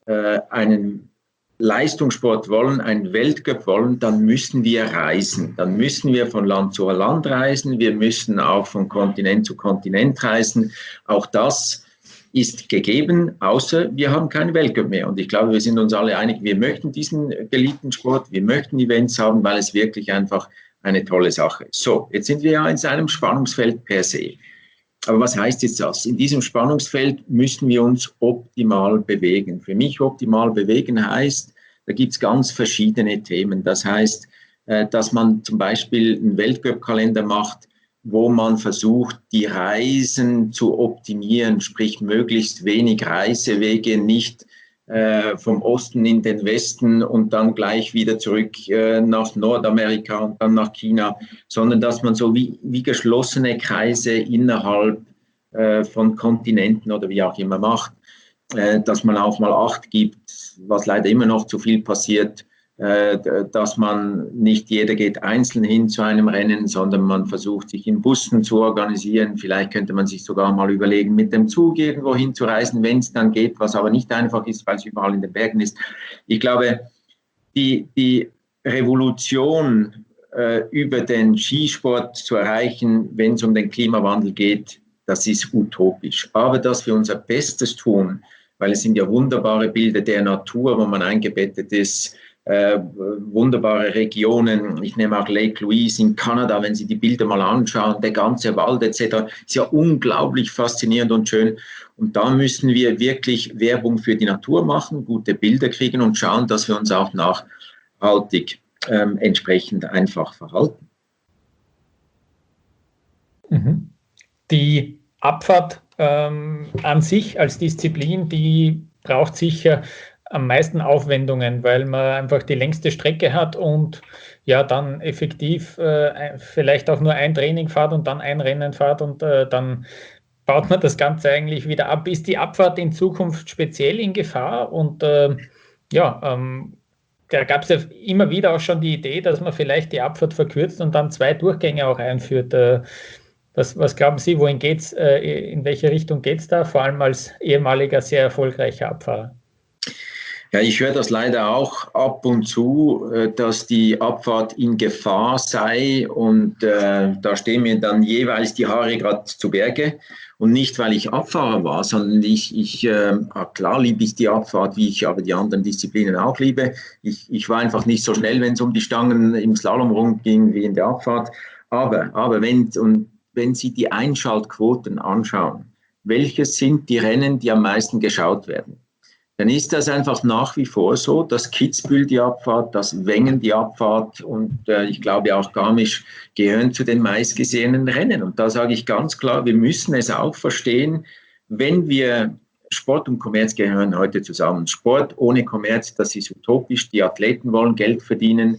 einen Leistungssport wollen, einen Weltcup wollen, dann müssen wir reisen. Dann müssen wir von Land zu Land reisen. Wir müssen auch von Kontinent zu Kontinent reisen. Auch das ist gegeben, außer wir haben keinen Weltcup mehr. Und ich glaube, wir sind uns alle einig, wir möchten diesen beliebten Sport, wir möchten Events haben, weil es wirklich einfach eine tolle Sache ist. So, jetzt sind wir ja in einem Spannungsfeld per se. Aber was heißt jetzt das? In diesem Spannungsfeld müssen wir uns optimal bewegen. Für mich optimal bewegen heißt, da gibt es ganz verschiedene Themen. Das heißt, dass man zum Beispiel einen Weltcup-Kalender macht, wo man versucht, die Reisen zu optimieren, sprich möglichst wenig Reisewege, nicht vom Osten in den Westen und dann gleich wieder zurück nach Nordamerika und dann nach China, sondern dass man so wie geschlossene Kreise innerhalb von Kontinenten oder wie auch immer macht, dass man auch mal Acht gibt, was leider immer noch zu viel passiert, dass man nicht jeder geht einzeln hin zu einem Rennen, sondern man versucht, sich in Bussen zu organisieren. Vielleicht könnte man sich sogar mal überlegen, mit dem Zug irgendwo hinzureisen, wenn es dann geht, was aber nicht einfach ist, weil es überall in den Bergen ist. Ich glaube, die Revolution über den Skisport zu erreichen, wenn es um den Klimawandel geht, das ist utopisch. Aber dass wir unser Bestes tun, weil es sind ja wunderbare Bilder der Natur, wo man eingebettet ist, wunderbare Regionen. Ich nehme auch Lake Louise in Kanada, wenn Sie die Bilder mal anschauen, der ganze Wald etc. ist ja unglaublich faszinierend und schön. Und da müssen wir wirklich Werbung für die Natur machen, gute Bilder kriegen und schauen, dass wir uns auch nachhaltig entsprechend einfach verhalten. Die Abfahrt an sich als Disziplin, die braucht sicher am meisten Aufwendungen, weil man einfach die längste Strecke hat und ja dann effektiv vielleicht auch nur ein Training fährt und dann ein Rennen fährt und dann baut man das Ganze eigentlich wieder ab. Ist die Abfahrt in Zukunft speziell in Gefahr? Und da gab es ja immer wieder auch schon die Idee, dass man vielleicht die Abfahrt verkürzt und dann 2 Durchgänge auch einführt. Was glauben Sie, wohin geht's? In welche Richtung geht es da? Vor allem als ehemaliger, sehr erfolgreicher Abfahrer. Ja, ich höre das leider auch ab und zu, dass die Abfahrt in Gefahr sei und da stehen mir dann jeweils die Haare gerade zu Berge und nicht, weil ich Abfahrer war, sondern klar liebe ich die Abfahrt, wie ich aber die anderen Disziplinen auch liebe. Ich war einfach nicht so schnell, wenn es um die Stangen im Slalom rumging wie in der Abfahrt, aber wenn Sie die Einschaltquoten anschauen, welches sind die Rennen, die am meisten geschaut werden? Dann ist das einfach nach wie vor so, dass Kitzbühel die Abfahrt, dass Wengen die Abfahrt und ich glaube auch Garmisch gehören zu den meistgesehenen Rennen. Und da sage ich ganz klar, wir müssen es auch verstehen, wenn wir Sport und Kommerz gehören heute zusammen. Sport ohne Kommerz, das ist utopisch. Die Athleten wollen Geld verdienen.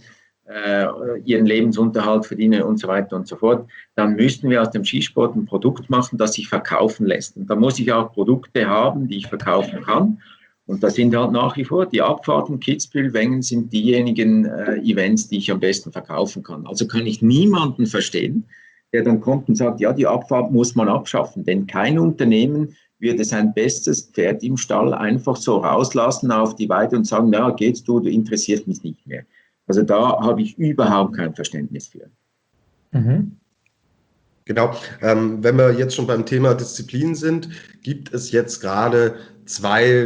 ihren Lebensunterhalt verdienen und so weiter und so fort, dann müssten wir aus dem Skisport ein Produkt machen, das sich verkaufen lässt. Und da muss ich auch Produkte haben, die ich verkaufen kann. Und das sind halt nach wie vor die Abfahrten, Kitzbühel, Wengen sind diejenigen Events, die ich am besten verkaufen kann. Also kann ich niemanden verstehen, der dann kommt und sagt, ja, die Abfahrt muss man abschaffen. Denn kein Unternehmen würde sein bestes Pferd im Stall einfach so rauslassen auf die Weide und sagen, ja, geht's du interessierst mich nicht mehr. Also da habe ich überhaupt kein Verständnis für. Mhm. Genau. Wenn wir jetzt schon beim Thema Disziplin sind, gibt es jetzt gerade zwei,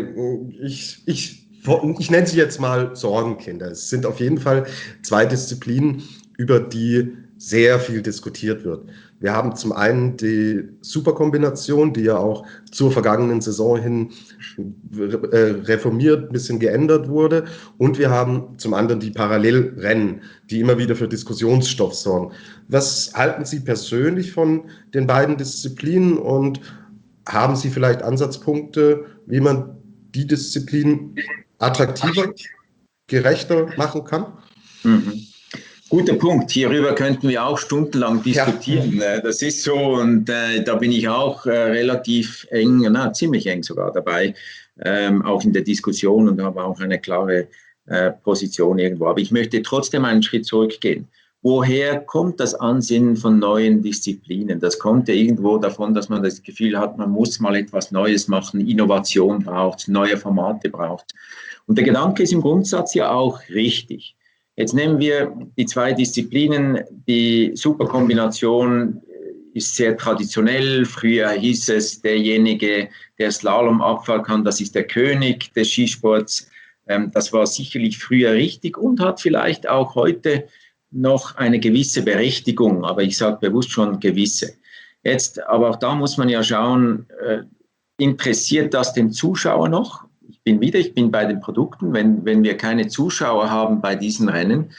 ich nenne sie jetzt mal Sorgenkinder. Es sind auf jeden Fall zwei Disziplinen, über die sehr viel diskutiert wird. Wir haben zum einen die Superkombination, die ja auch zur vergangenen Saison hin reformiert, ein bisschen geändert wurde. Und wir haben zum anderen die Parallelrennen, die immer wieder für Diskussionsstoff sorgen. Was halten Sie persönlich von den beiden Disziplinen und haben Sie vielleicht Ansatzpunkte, wie man die Disziplin attraktiver, gerechter machen kann? Mhm. Guter Punkt. Hierüber könnten wir auch stundenlang diskutieren. Ja. Das ist so und da bin ich auch relativ eng, ziemlich eng sogar dabei, auch in der Diskussion und habe auch eine klare Position irgendwo. Aber ich möchte trotzdem einen Schritt zurückgehen. Woher kommt das Ansinnen von neuen Disziplinen? Das kommt ja irgendwo davon, dass man das Gefühl hat, man muss mal etwas Neues machen, Innovation braucht, neue Formate braucht. Und der Gedanke ist im Grundsatz ja auch richtig. Jetzt nehmen wir die zwei Disziplinen. Die Superkombination ist sehr traditionell. Früher hieß es, derjenige, der Slalom abfahren kann, das ist der König des Skisports. Das war sicherlich früher richtig und hat vielleicht auch heute noch eine gewisse Berechtigung. Aber ich sage bewusst schon gewisse. Jetzt, aber auch da muss man ja schauen, interessiert das den Zuschauer noch? Ich bin bei den Produkten. Wenn wir keine Zuschauer haben bei diesen Rennen,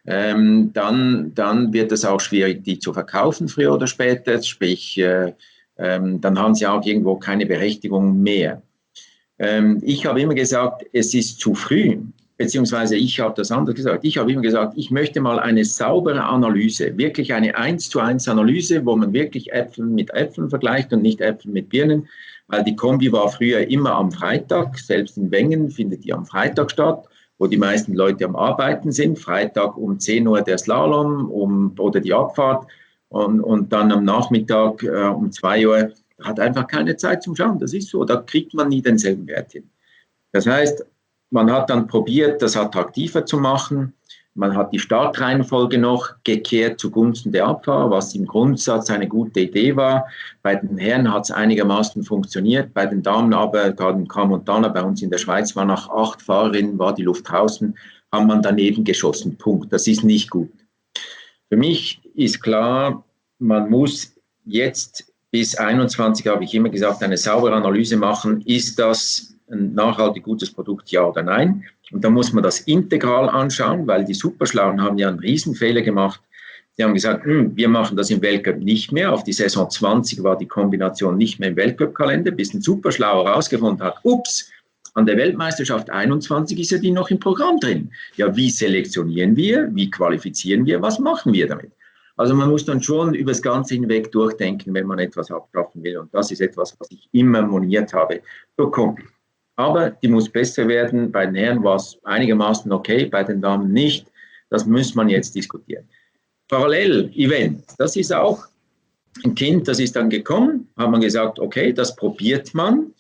dann wird es auch schwierig, die zu verkaufen, früher oder später. Sprich, dann haben sie auch irgendwo keine Berechtigung mehr. Ich habe immer gesagt, es ist zu früh, beziehungsweise ich habe das anders gesagt. Ich habe immer gesagt, ich möchte mal eine saubere Analyse, wirklich eine 1:1 Analyse, wo man wirklich Äpfel mit Äpfeln vergleicht und nicht Äpfel mit Birnen. Weil die Kombi war früher immer am Freitag, selbst in Wengen findet die am Freitag statt, wo die meisten Leute am Arbeiten sind. Freitag um 10 Uhr der Slalom oder die Abfahrt und dann am Nachmittag um 2 Uhr hat einfach keine Zeit zum Schauen. Das ist so, da kriegt man nie denselben Wert hin. Das heißt, man hat dann probiert, das attraktiver zu machen. Man hat die Startreihenfolge noch gekehrt zugunsten der Abfahrer, was im Grundsatz eine gute Idee war. Bei den Herren hat es einigermaßen funktioniert, bei den Damen aber, gerade in Crans-Montana, bei uns in der Schweiz, war nach 8 Fahrerinnen, war die Luft draußen, haben man daneben geschossen. Punkt. Das ist nicht gut. Für mich ist klar, man muss jetzt bis 21, habe ich immer gesagt, eine saubere Analyse machen. Ist das ein nachhaltig gutes Produkt, ja oder nein? Und da muss man das integral anschauen, weil die Superschlauen haben ja einen Riesenfehler gemacht. Die haben gesagt, wir machen das im Weltcup nicht mehr. Auf die Saison 20 war die Kombination nicht mehr im Weltcup-Kalender, bis ein Superschlauer herausgefunden hat, ups, an der Weltmeisterschaft 21 ist ja die noch im Programm drin. Ja, wie selektionieren wir? Wie qualifizieren wir? Was machen wir damit? Also man muss dann schon über das Ganze hinweg durchdenken, wenn man etwas abschaffen will. Und das ist etwas, was ich immer moniert habe. So kommt es. Aber die muss besser werden. Bei den Herren war es einigermaßen okay, bei den Damen nicht. Das muss man jetzt diskutieren. Parallel-Event, das ist auch ein Kind, das ist dann gekommen, hat man gesagt, okay, das probiert man,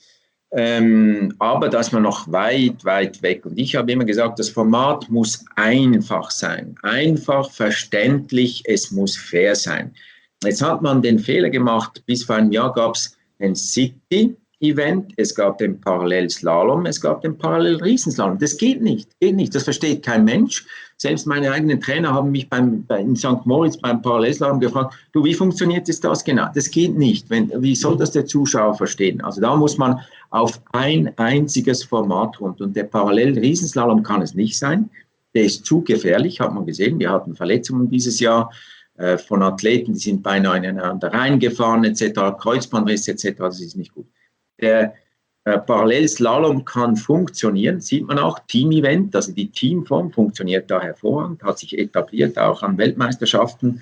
aber da ist man noch weit, weit weg. Und ich habe immer gesagt, das Format muss einfach sein, einfach, verständlich, es muss fair sein. Jetzt hat man den Fehler gemacht, bis vor einem Jahr gab es den City-Event, es gab den Parallelslalom, es gab den Parallel-Riesenslalom. Das geht nicht, das versteht kein Mensch. Selbst meine eigenen Trainer haben mich in St. Moritz beim Parallelslalom gefragt, du, wie funktioniert das genau? Das geht nicht. Wie soll das der Zuschauer verstehen? Also da muss man auf ein einziges Format runter. Und der Parallel-Riesenslalom kann es nicht sein. Der ist zu gefährlich, hat man gesehen. Wir hatten Verletzungen dieses Jahr von Athleten, die sind beinahe ineinander reingefahren, etc., Kreuzbandriss, etc., das ist nicht gut. Der Parallelslalom kann funktionieren, sieht man auch, Team-Event, also die Teamform funktioniert da hervorragend, hat sich etabliert, auch an Weltmeisterschaften.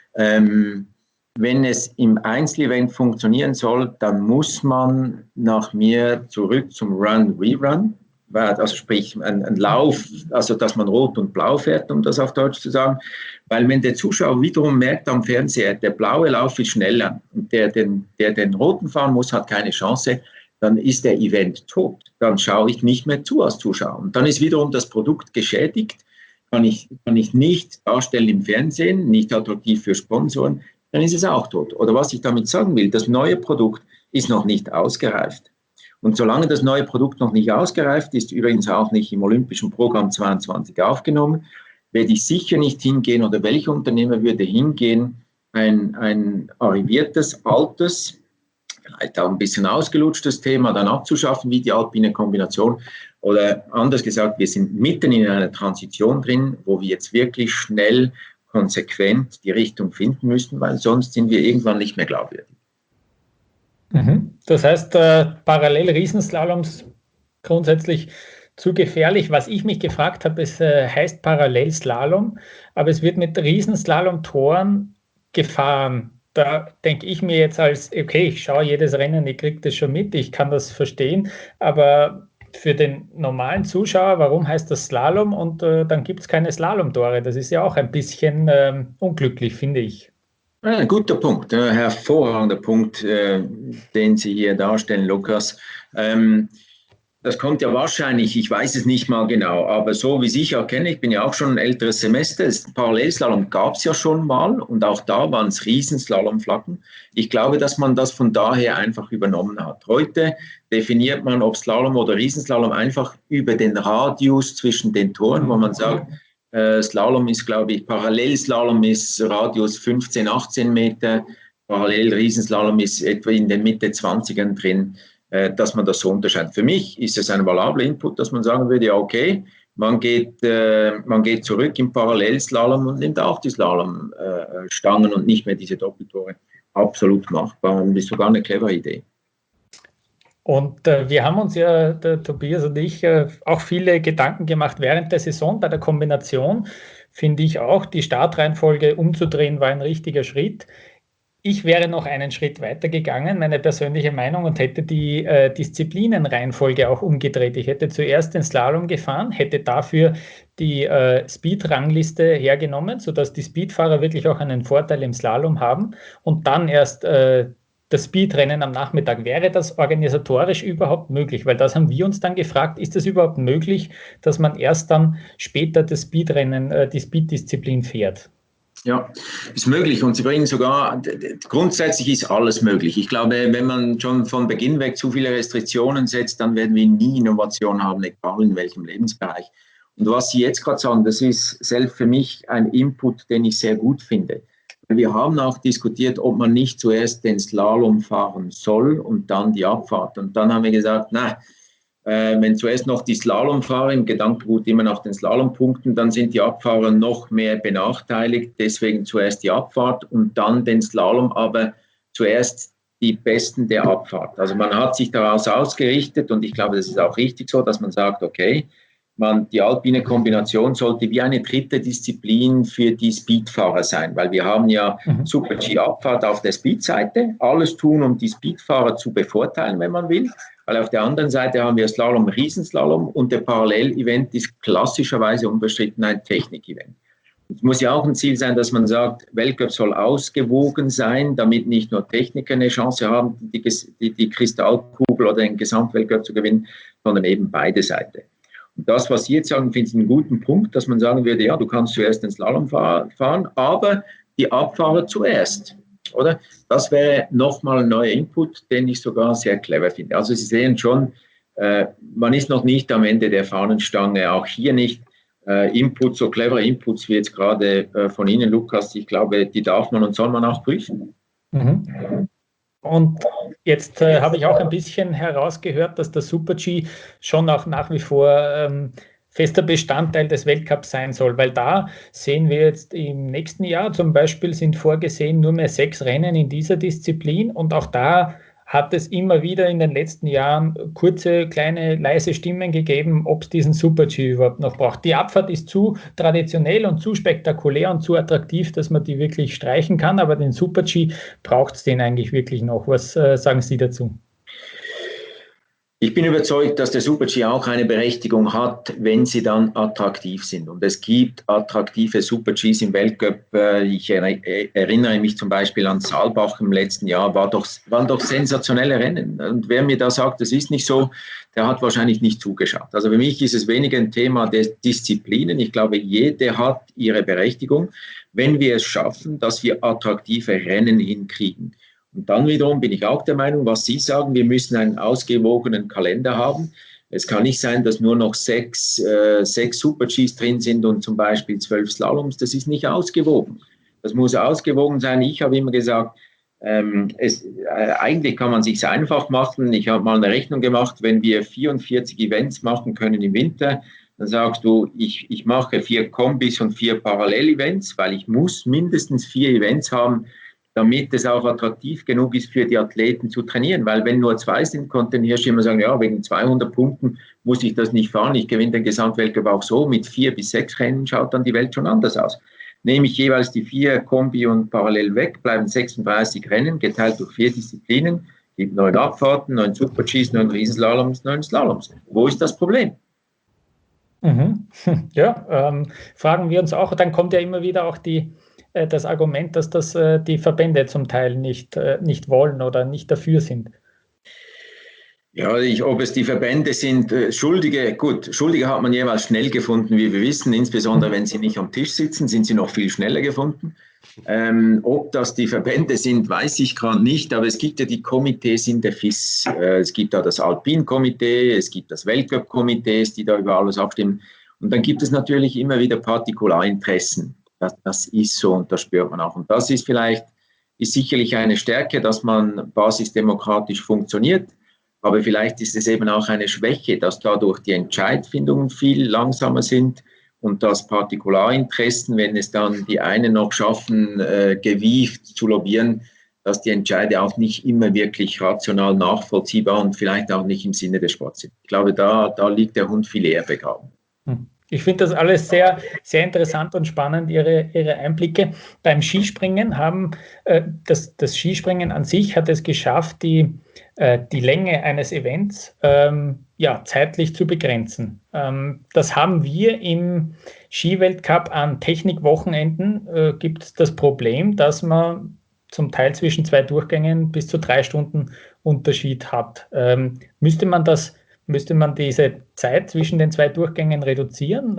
Wenn es im Einzelevent funktionieren soll, dann muss man nach mir zurück zum Run-Rerun, also sprich ein Lauf, also dass man rot und blau fährt, um das auf Deutsch zu sagen, weil wenn der Zuschauer wiederum merkt am Fernseher, der blaue Lauf ist schneller und der den roten fahren muss, hat keine Chance, dann ist der Event tot. Dann schaue ich nicht mehr zu als Zuschauer. Und dann ist wiederum das Produkt geschädigt, kann ich nicht darstellen im Fernsehen, nicht attraktiv für Sponsoren, dann ist es auch tot. Oder was ich damit sagen will, das neue Produkt ist noch nicht ausgereift. Und solange das neue Produkt noch nicht ausgereift ist, übrigens auch nicht im Olympischen Programm 22 aufgenommen, werde ich sicher nicht hingehen oder welcher Unternehmer würde hingehen, ein arriviertes, altes, vielleicht auch ein bisschen ausgelutschtes Thema dann abzuschaffen, wie die alpine Kombination. Oder anders gesagt, wir sind mitten in einer Transition drin, wo wir jetzt wirklich schnell, konsequent die Richtung finden müssen, weil sonst sind wir irgendwann nicht mehr glaubwürdig. Das heißt, Parallel-Riesenslaloms grundsätzlich zu gefährlich. Was ich mich gefragt habe, es heißt Parallelslalom, aber es wird mit Riesenslalom-Toren gefahren. Da denke ich mir jetzt okay, ich schaue jedes Rennen, ich kriege das schon mit, ich kann das verstehen, aber für den normalen Zuschauer, warum heißt das Slalom und dann gibt es keine Slalom-Tore? Das ist ja auch ein bisschen unglücklich, finde ich. Ein guter Punkt, hervorragender Punkt, den Sie hier darstellen, Lukas. Das kommt ja wahrscheinlich, ich weiß es nicht mal genau, aber so wie ich auch kenne, ich bin ja auch schon ein älteres Semester, das Parallelslalom gab es ja schon mal und auch da waren es Riesenslalomflaggen. Ich glaube, dass man das von daher einfach übernommen hat. Heute definiert man, ob Slalom oder Riesenslalom, einfach über den Radius zwischen den Toren, wo man sagt, Slalom ist, glaube ich, Parallelslalom ist Radius 15, 18 Meter, Parallel-Riesenslalom ist etwa in den Mitte 20ern drin, dass man das so unterscheidet. Für mich ist es ein valabler Input, dass man sagen würde, ja okay, man geht zurück im Parallelslalom und nimmt auch die Slalomstangen und nicht mehr diese Doppeltore. Absolut machbar und ist sogar eine clevere Idee. Und wir haben uns ja, der Tobias und ich, auch viele Gedanken gemacht während der Saison. Bei der Kombination finde ich auch, die Startreihenfolge umzudrehen war ein richtiger Schritt. Ich wäre noch einen Schritt weiter gegangen, meine persönliche Meinung, und hätte die Disziplinenreihenfolge auch umgedreht. Ich hätte zuerst den Slalom gefahren, hätte dafür die Speed-Rangliste hergenommen, sodass die Speedfahrer wirklich auch einen Vorteil im Slalom haben und dann erst das Speedrennen am Nachmittag. Wäre das organisatorisch überhaupt möglich? Weil das haben wir uns dann gefragt, ist es überhaupt möglich, dass man erst dann später das Speedrennen, die Speeddisziplin fährt? Ja, ist möglich und Sie bringen sogar, grundsätzlich ist alles möglich. Ich glaube, wenn man schon von Beginn weg zu viele Restriktionen setzt, dann werden wir nie Innovation haben, egal in welchem Lebensbereich. Und was Sie jetzt gerade sagen, das ist selbst für mich ein Input, den ich sehr gut finde. Wir haben auch diskutiert, ob man nicht zuerst den Slalom fahren soll und dann die Abfahrt. Und dann haben wir gesagt, nein, wenn zuerst noch die Slalomfahrer, im Gedankengut immer nach den Slalompunkten, dann sind die Abfahrer noch mehr benachteiligt. Deswegen zuerst die Abfahrt und dann den Slalom, aber zuerst die Besten der Abfahrt. Also man hat sich daraus ausgerichtet und ich glaube, das ist auch richtig so, dass man sagt, okay, die alpine Kombination sollte wie eine dritte Disziplin für die Speedfahrer sein, weil wir haben ja Super-G-Abfahrt auf der Speedseite, alles tun, um die Speedfahrer zu bevorteilen, wenn man will, weil auf der anderen Seite haben wir Slalom, Riesenslalom und der Parallel-Event ist klassischerweise unbestritten ein Technik-Event. Es muss ja auch ein Ziel sein, dass man sagt, Weltcup soll ausgewogen sein, damit nicht nur Techniker eine Chance haben, die Kristallkugel oder den Gesamtweltcup zu gewinnen, sondern eben beide Seiten. Und das, was Sie jetzt sagen, finde ich einen guten Punkt, dass man sagen würde, ja, du kannst zuerst den Slalom fahren, aber die Abfahrer zuerst, oder? Das wäre nochmal ein neuer Input, den ich sogar sehr clever finde. Also Sie sehen schon, man ist noch nicht am Ende der Fahnenstange, auch hier nicht Inputs, so clevere Inputs wie jetzt gerade von Ihnen, Lukas, ich glaube, die darf man und soll man auch prüfen. Und jetzt habe ich auch ein bisschen herausgehört, dass der Super-G schon auch nach wie vor fester Bestandteil des Weltcups sein soll, weil da sehen wir jetzt im nächsten Jahr zum Beispiel sind vorgesehen nur mehr 6 Rennen in dieser Disziplin und auch da hat es immer wieder in den letzten Jahren kurze, kleine, leise Stimmen gegeben, ob es diesen Super-G überhaupt noch braucht. Die Abfahrt ist zu traditionell und zu spektakulär und zu attraktiv, dass man die wirklich streichen kann, aber den Super-G braucht es den eigentlich wirklich noch. Was sagen Sie dazu? Ich bin überzeugt, dass der Super-G auch eine Berechtigung hat, wenn sie dann attraktiv sind. Und es gibt attraktive Super-Gs im Weltcup. Ich erinnere mich zum Beispiel an Saalbach im letzten Jahr, waren doch sensationelle Rennen. Und wer mir da sagt, das ist nicht so, der hat wahrscheinlich nicht zugeschaut. Also für mich ist es weniger ein Thema der Disziplinen. Ich glaube, jede hat ihre Berechtigung, wenn wir es schaffen, dass wir attraktive Rennen hinkriegen. Und dann wiederum bin ich auch der Meinung, was Sie sagen, wir müssen einen ausgewogenen Kalender haben. Es kann nicht sein, dass nur noch sechs Super-Gs drin sind und zum Beispiel 12 Slaloms. Das ist nicht ausgewogen. Das muss ausgewogen sein. Ich habe immer gesagt, eigentlich kann man es sich einfach machen. Ich habe mal eine Rechnung gemacht, wenn wir 44 Events machen können im Winter, dann sagst du, ich mache 4 Kombis und 4 Parallel-Events, weil ich muss mindestens 4 Events haben, damit es auch attraktiv genug ist für die Athleten zu trainieren. Weil wenn nur 2 sind, konnte ein Hirsch immer sagen, ja, wegen 200 Punkten muss ich das nicht fahren, ich gewinne den Gesamtweltcup auch so. Mit 4 bis 6 Rennen schaut dann die Welt schon anders aus. Nehme ich jeweils die 4 Kombi und parallel weg, bleiben 36 Rennen, geteilt durch 4 Disziplinen, gibt 9 Abfahrten, 9 Super-Gs, 9 Riesenslaloms, 9 Slaloms. Wo ist das Problem? Ja, fragen wir uns auch. Dann kommt ja immer wieder auch das Argument, dass das die Verbände zum Teil nicht wollen oder nicht dafür sind. Ja, ob es die Verbände sind, Schuldige hat man jeweils schnell gefunden, wie wir wissen, insbesondere wenn sie nicht am Tisch sitzen, sind sie noch viel schneller gefunden. Ob das die Verbände sind, weiß ich gerade nicht, aber es gibt ja die Komitees in der FIS. Es gibt da das Alpin-Komitee, es gibt das Weltcup-Komitees, die da über alles abstimmen. Und dann gibt es natürlich immer wieder Partikularinteressen. Das ist so und das spürt man auch. Und das ist sicherlich eine Stärke, dass man basisdemokratisch funktioniert. Aber vielleicht ist es eben auch eine Schwäche, dass dadurch die Entscheidfindungen viel langsamer sind und dass Partikularinteressen, wenn es dann die einen noch schaffen, gewieft zu lobbyieren, dass die Entscheide auch nicht immer wirklich rational nachvollziehbar und vielleicht auch nicht im Sinne des Sports sind. Ich glaube, da liegt der Hund viel eher begraben. Ich finde das alles sehr, sehr interessant und spannend, Ihre Einblicke. Beim Skispringen das Skispringen an sich hat es geschafft, die Länge eines Events zeitlich zu begrenzen. Das haben wir im Skiweltcup an Technikwochenenden, gibt es das Problem, dass man zum Teil zwischen 2 Durchgängen bis zu 3 Stunden Unterschied hat. Müsste man diese Zeit zwischen den 2 Durchgängen reduzieren?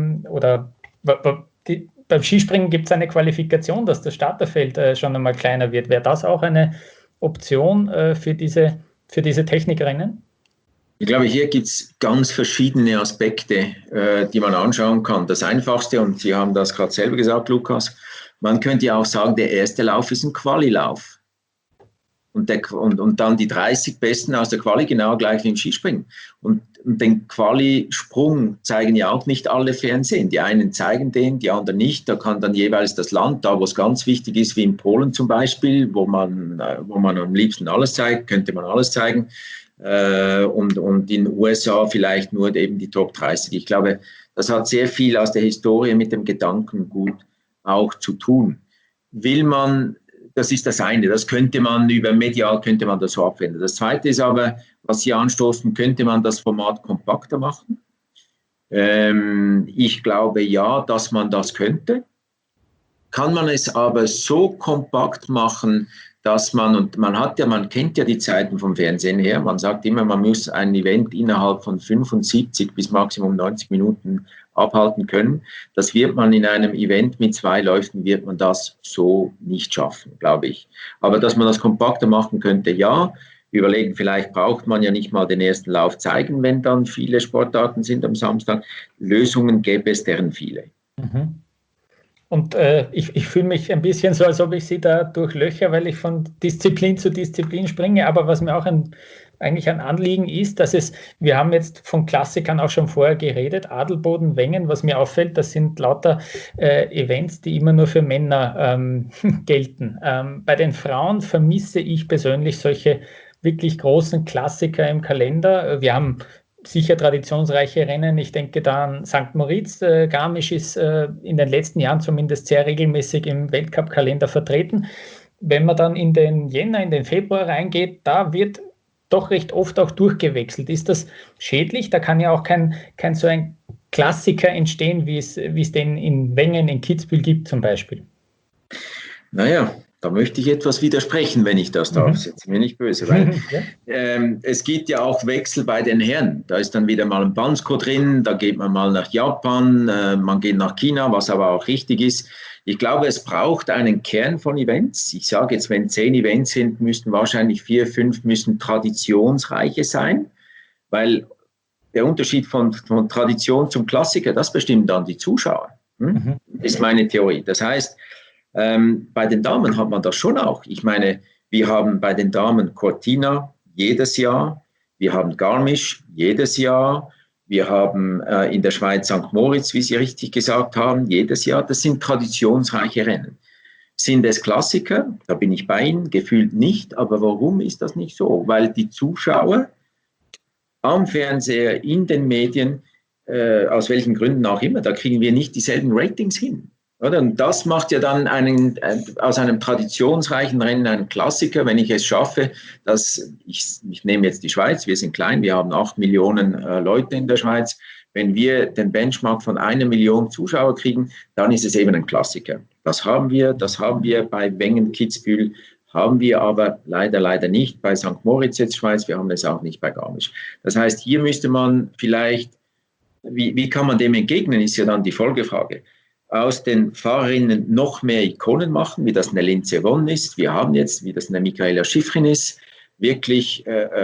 Beim Skispringen gibt es eine Qualifikation, dass das Starterfeld schon einmal kleiner wird. Wäre das auch eine Option für diese Technikrennen? Ich glaube, hier gibt es ganz verschiedene Aspekte, die man anschauen kann. Das Einfachste, und Sie haben das gerade selber gesagt, Lukas, man könnte ja auch sagen, der erste Lauf ist ein Quali-Lauf. Und dann die 30 Besten aus der Quali, genau gleich wie im Skispringen. Und den Quali-Sprung zeigen ja auch nicht alle Fernsehen. Die einen zeigen den, die anderen nicht. Da kann dann jeweils das Land, da wo es ganz wichtig ist, wie in Polen zum Beispiel, wo man am liebsten alles zeigt, könnte man alles zeigen. Und in den USA vielleicht nur eben die Top 30. Ich glaube, das hat sehr viel aus der Historie mit dem Gedankengut auch zu tun. Das ist das eine, das könnte man medial das so abwenden. Das zweite ist aber, was Sie anstoßen, könnte man das Format kompakter machen? Ich glaube ja, dass man das könnte. Kann man es aber so kompakt machen, dass man kennt ja die Zeiten vom Fernsehen her, man sagt immer, man muss ein Event innerhalb von 75 bis Maximum 90 Minuten abhalten können. Das wird man in einem Event mit 2 Läufen, wird man das so nicht schaffen, glaube ich. Aber dass man das kompakter machen könnte, ja. Überlegen, vielleicht braucht man ja nicht mal den ersten Lauf zeigen, wenn dann viele Sportarten sind am Samstag. Lösungen gäbe es deren viele. Und ich fühle mich ein bisschen so, als ob ich Sie da durchlöcher, weil ich von Disziplin zu Disziplin springe. Aber was mir auch eigentlich ein Anliegen ist, wir haben jetzt von Klassikern auch schon vorher geredet, Adelboden, Wengen, was mir auffällt, das sind lauter Events, die immer nur für Männer gelten. Bei den Frauen vermisse ich persönlich solche wirklich großen Klassiker im Kalender. Wir haben sicher traditionsreiche Rennen. Ich denke da an St. Moritz. Garmisch ist in den letzten Jahren zumindest sehr regelmäßig im Weltcup-Kalender vertreten. Wenn man dann in den Jänner, in den Februar reingeht, da wird doch recht oft auch durchgewechselt. Ist das schädlich? Da kann ja auch kein so ein Klassiker entstehen, wie es den in Wengen, in Kitzbühel gibt zum Beispiel. Naja, da möchte ich etwas widersprechen, wenn ich das darf. Seid mir nicht böse, weil es gibt ja auch Wechsel bei den Herren. Da ist dann wieder mal ein Bansko drin, da geht man mal nach Japan, man geht nach China, was aber auch richtig ist. Ich glaube, es braucht einen Kern von Events. Ich sage jetzt, wenn 10 Events sind, müssten wahrscheinlich 4, 5 müssen traditionsreiche sein, weil der Unterschied von Tradition zum Klassiker, das bestimmen dann die Zuschauer. Ist meine Theorie. Das heißt, bei den Damen hat man das schon auch. Ich meine, wir haben bei den Damen Cortina jedes Jahr, wir haben Garmisch jedes Jahr, wir haben in der Schweiz St. Moritz, wie Sie richtig gesagt haben, jedes Jahr. Das sind traditionsreiche Rennen. Sind es Klassiker? Da bin ich bei Ihnen, gefühlt nicht. Aber warum ist das nicht so? Weil die Zuschauer am Fernseher, in den Medien, aus welchen Gründen auch immer, da kriegen wir nicht dieselben Ratings hin. Oder? Und das macht ja dann aus einem traditionsreichen Rennen einen Klassiker, wenn ich es schaffe, dass ich nehme jetzt die Schweiz, wir sind klein, wir haben 8 Millionen Leute in der Schweiz. Wenn wir den Benchmark von 1 Million Zuschauer kriegen, dann ist es eben ein Klassiker. Das haben wir bei Wengen, Kitzbühel, haben wir aber leider nicht bei St. Moritz jetzt Schweiz, wir haben es auch nicht bei Garmisch. Das heißt, hier müsste man vielleicht, wie kann man dem entgegnen, ist ja dann die Folgefrage. Aus den Fahrerinnen noch mehr Ikonen machen, wie das eine Linze Vonn ist. Wir haben jetzt, wie das eine Michaela Schifrin ist, wirklich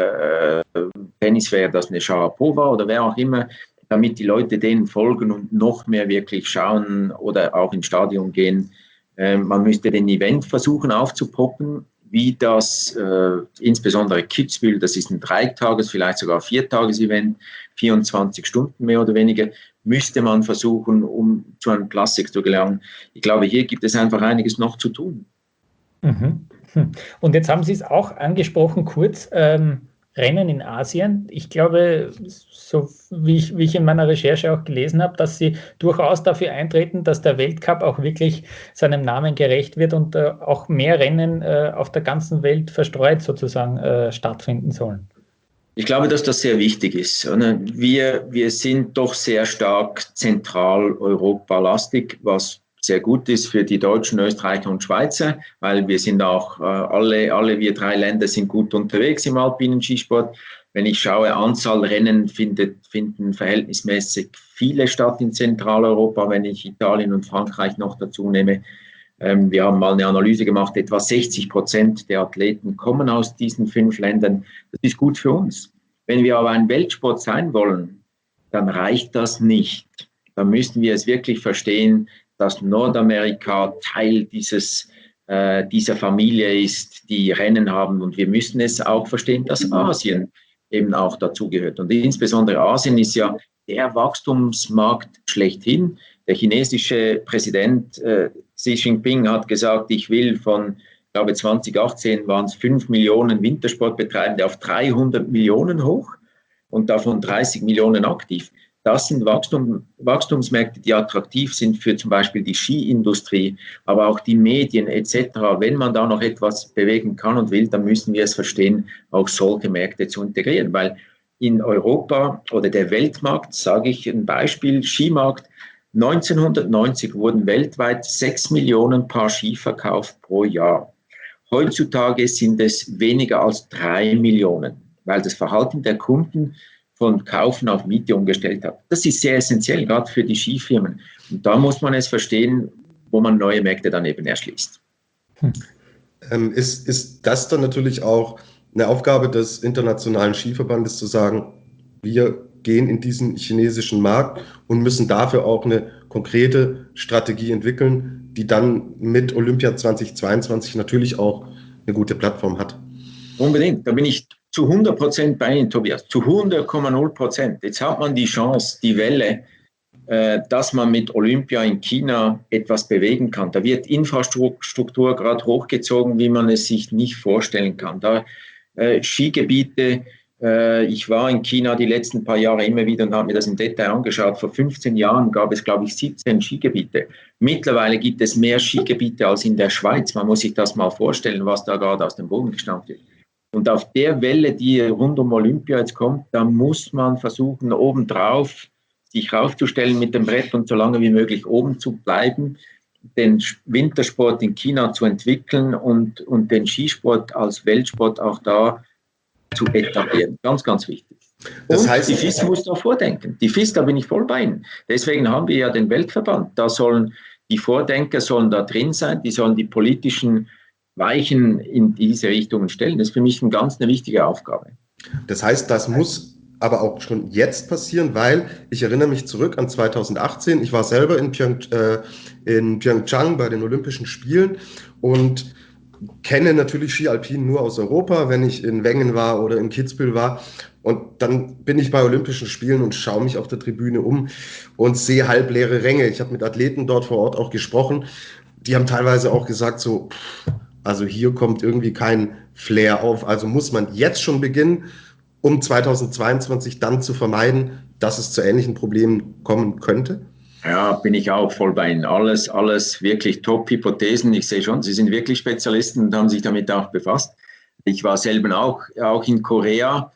Tennis wäre das eine Sharapova oder wer auch immer, damit die Leute denen folgen und noch mehr wirklich schauen oder auch ins Stadion gehen. Man müsste den Event versuchen aufzupoppen, wie das insbesondere Kitzbühel, das ist ein 3-Tages-, vielleicht sogar 4-Tages-Event, 24 Stunden mehr oder weniger, müsste man versuchen, um zu einem Klassik zu gelangen. Ich glaube, hier gibt es einfach einiges noch zu tun. Und jetzt haben Sie es auch angesprochen, kurz, Rennen in Asien. Ich glaube, so wie ich in meiner Recherche auch gelesen habe, dass Sie durchaus dafür eintreten, dass der Weltcup auch wirklich seinem Namen gerecht wird und auch mehr Rennen auf der ganzen Welt verstreut sozusagen stattfinden sollen. Ich glaube, dass das sehr wichtig ist. Wir sind doch sehr stark Zentraleuropa-lastig, was sehr gut ist für die Deutschen, Österreicher und Schweizer, weil wir sind auch, alle wir 3 Länder sind gut unterwegs im alpinen Skisport. Wenn ich schaue, Anzahl Rennen finden verhältnismäßig viele statt in Zentraleuropa, wenn ich Italien und Frankreich noch dazu nehme. Wir haben mal eine Analyse gemacht, etwa 60% der Athleten kommen aus diesen 5 Ländern. Das ist gut für uns. Wenn wir aber ein Weltsport sein wollen, dann reicht das nicht. Dann müssen wir es wirklich verstehen, dass Nordamerika Teil dieser Familie ist, die Rennen haben. Und wir müssen es auch verstehen, dass Asien eben auch dazugehört. Und insbesondere Asien ist ja der Wachstumsmarkt schlechthin. Der chinesische Präsident Xi Jinping hat gesagt, ich will von, ich glaube 2018 waren es 5 Millionen Wintersportbetreibende auf 300 Millionen hoch und davon 30 Millionen aktiv. Das sind Wachstumsmärkte, die attraktiv sind für zum Beispiel die Skiindustrie, aber auch die Medien etc. Wenn man da noch etwas bewegen kann und will, dann müssen wir es verstehen, auch solche Märkte zu integrieren, weil in Europa oder der Weltmarkt, sage ich ein Beispiel, Skimarkt, 1990 wurden weltweit 6 Millionen Paar Ski verkauft pro Jahr. Heutzutage sind es weniger als 3 Millionen, weil das Verhalten der Kunden von Kaufen auf Miete umgestellt hat. Das ist sehr essentiell, gerade für die Skifirmen. Und da muss man es verstehen, wo man neue Märkte dann eben erschließt. Ist das dann natürlich auch eine Aufgabe des Internationalen Skiverbandes zu sagen, wir gehen in diesen chinesischen Markt und müssen dafür auch eine konkrete Strategie entwickeln, die dann mit Olympia 2022 natürlich auch eine gute Plattform hat? Unbedingt, da bin ich zu 100% bei Ihnen, Tobias, zu 100,0%. Jetzt hat man die Chance, die Welle, dass man mit Olympia in China etwas bewegen kann. Da wird Infrastruktur gerade hochgezogen, wie man es sich nicht vorstellen kann. Da Skigebiete. Ich war in China die letzten paar Jahre immer wieder und habe mir das im Detail angeschaut. Vor 15 Jahren gab es, glaube ich, 17 Skigebiete. Mittlerweile gibt es mehr Skigebiete als in der Schweiz. Man muss sich das mal vorstellen, was da gerade aus dem Boden gestampft wird. Und auf der Welle, die rund um Olympia jetzt kommt, da muss man versuchen, obendrauf sich raufzustellen mit dem Brett und so lange wie möglich oben zu bleiben, den Wintersport in China zu entwickeln und den Skisport als Weltsport auch da zu etablieren. Ganz, ganz wichtig. Das heißt, die FIS muss da vordenken. Die FIS, da bin ich voll bei Ihnen. Deswegen haben wir ja den Weltverband. Da sollen die Vordenker sollen da drin sein, die sollen die politischen Weichen in diese Richtungen stellen. Das ist für mich eine wichtige Aufgabe. Das heißt, das muss aber auch schon jetzt passieren, weil ich erinnere mich zurück an 2018. Ich war selber in Pyeongchang bei den Olympischen Spielen und kenne natürlich Ski Alpin nur aus Europa, wenn ich in Wengen war oder in Kitzbühel war. Und dann bin ich bei Olympischen Spielen und schaue mich auf der Tribüne um und sehe halbleere Ränge. Ich habe mit Athleten dort vor Ort auch gesprochen. Die haben teilweise auch gesagt, so, also hier kommt irgendwie kein Flair auf. Also muss man jetzt schon beginnen, um 2022 dann zu vermeiden, dass es zu ähnlichen Problemen kommen könnte? Ja, bin ich auch voll bei Ihnen. Alles wirklich Top-Hypothesen. Ich sehe schon, Sie sind wirklich Spezialisten und haben sich damit auch befasst. Ich war selber auch in Korea,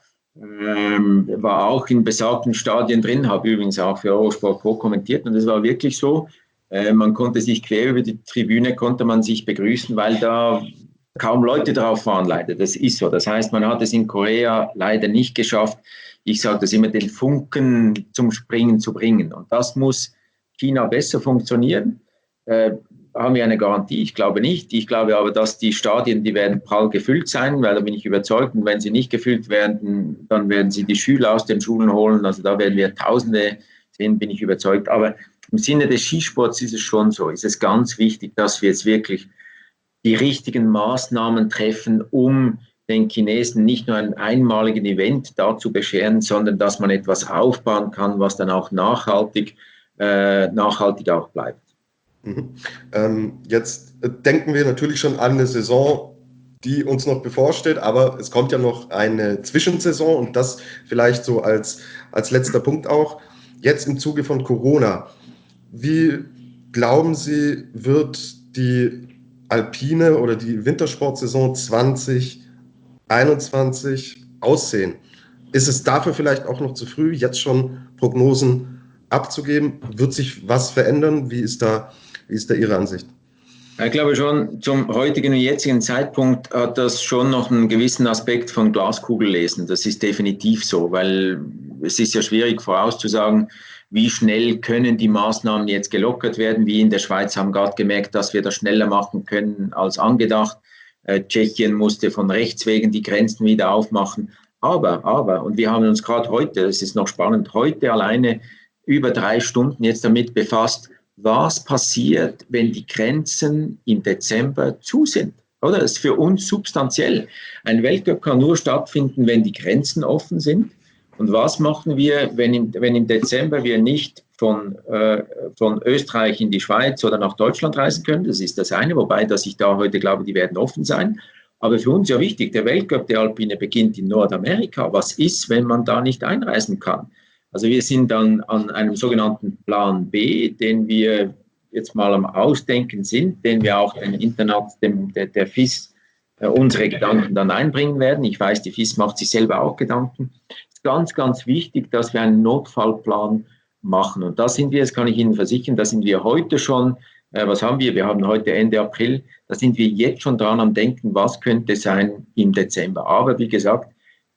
war auch in besagten Stadien drin, habe übrigens auch für Eurosport Pro kommentiert und es war wirklich so, man konnte sich quer über die Tribüne, konnte man sich begrüßen, weil da kaum Leute drauf waren, leider. Das ist so. Das heißt, man hat es in Korea leider nicht geschafft, ich sage das immer, den Funken zum Springen zu bringen. Und das muss China besser funktionieren. Haben wir eine Garantie? Ich glaube nicht. Ich glaube aber, dass die Stadien, die werden prall gefüllt sein, weil da bin ich überzeugt. Und wenn sie nicht gefüllt werden, dann werden sie die Schüler aus den Schulen holen. Also da werden wir Tausende sehen, bin ich überzeugt. Aber im Sinne des Skisports ist es schon so. Ist es ganz wichtig, dass wir jetzt wirklich die richtigen Maßnahmen treffen, um den Chinesen nicht nur ein einmaligen Event da zu bescheren, sondern dass man etwas aufbauen kann, was dann auch nachhaltig auch bleibt. Jetzt denken wir natürlich schon an eine Saison, die uns noch bevorsteht, aber es kommt ja noch eine Zwischensaison und das vielleicht so als letzter Punkt auch. Jetzt im Zuge von Corona, wie glauben Sie, wird die alpine oder die Wintersportsaison 2021 aussehen? Ist es dafür vielleicht auch noch zu früh, jetzt schon Prognosen abzugeben? Wird sich was verändern? Wie ist da Ihre Ansicht? Ich glaube schon, zum heutigen und jetzigen Zeitpunkt hat das schon noch einen gewissen Aspekt von Glaskugellesen. Das ist definitiv so, weil es ist ja schwierig vorauszusagen, wie schnell können die Maßnahmen jetzt gelockert werden. Wir in der Schweiz haben gerade gemerkt, dass wir das schneller machen können als angedacht. Tschechien musste von Rechts wegen die Grenzen wieder aufmachen. Aber, und wir haben uns gerade heute, das ist noch spannend, heute alleine über 3 Stunden jetzt damit befasst, was passiert, wenn die Grenzen im Dezember zu sind. Oder? Das ist für uns substanziell. Ein Weltcup kann nur stattfinden, wenn die Grenzen offen sind. Und was machen wir, wenn im Dezember wir nicht von Österreich in die Schweiz oder nach Deutschland reisen können? Das ist das eine, wobei, dass ich da heute glaube, die werden offen sein. Aber für uns ja wichtig, der Weltcup der Alpine beginnt in Nordamerika. Was ist, wenn man da nicht einreisen kann? Also wir sind dann an einem sogenannten Plan B, den wir jetzt mal am Ausdenken sind, den wir auch der FIS unsere Gedanken dann einbringen werden. Ich weiß, die FIS macht sich selber auch Gedanken. Es ist ganz, ganz wichtig, dass wir einen Notfallplan machen. Und da sind wir, das kann ich Ihnen versichern, da sind wir heute schon, was haben wir? Wir haben heute Ende April, da sind wir jetzt schon dran am Denken, was könnte sein im Dezember. Aber wie gesagt,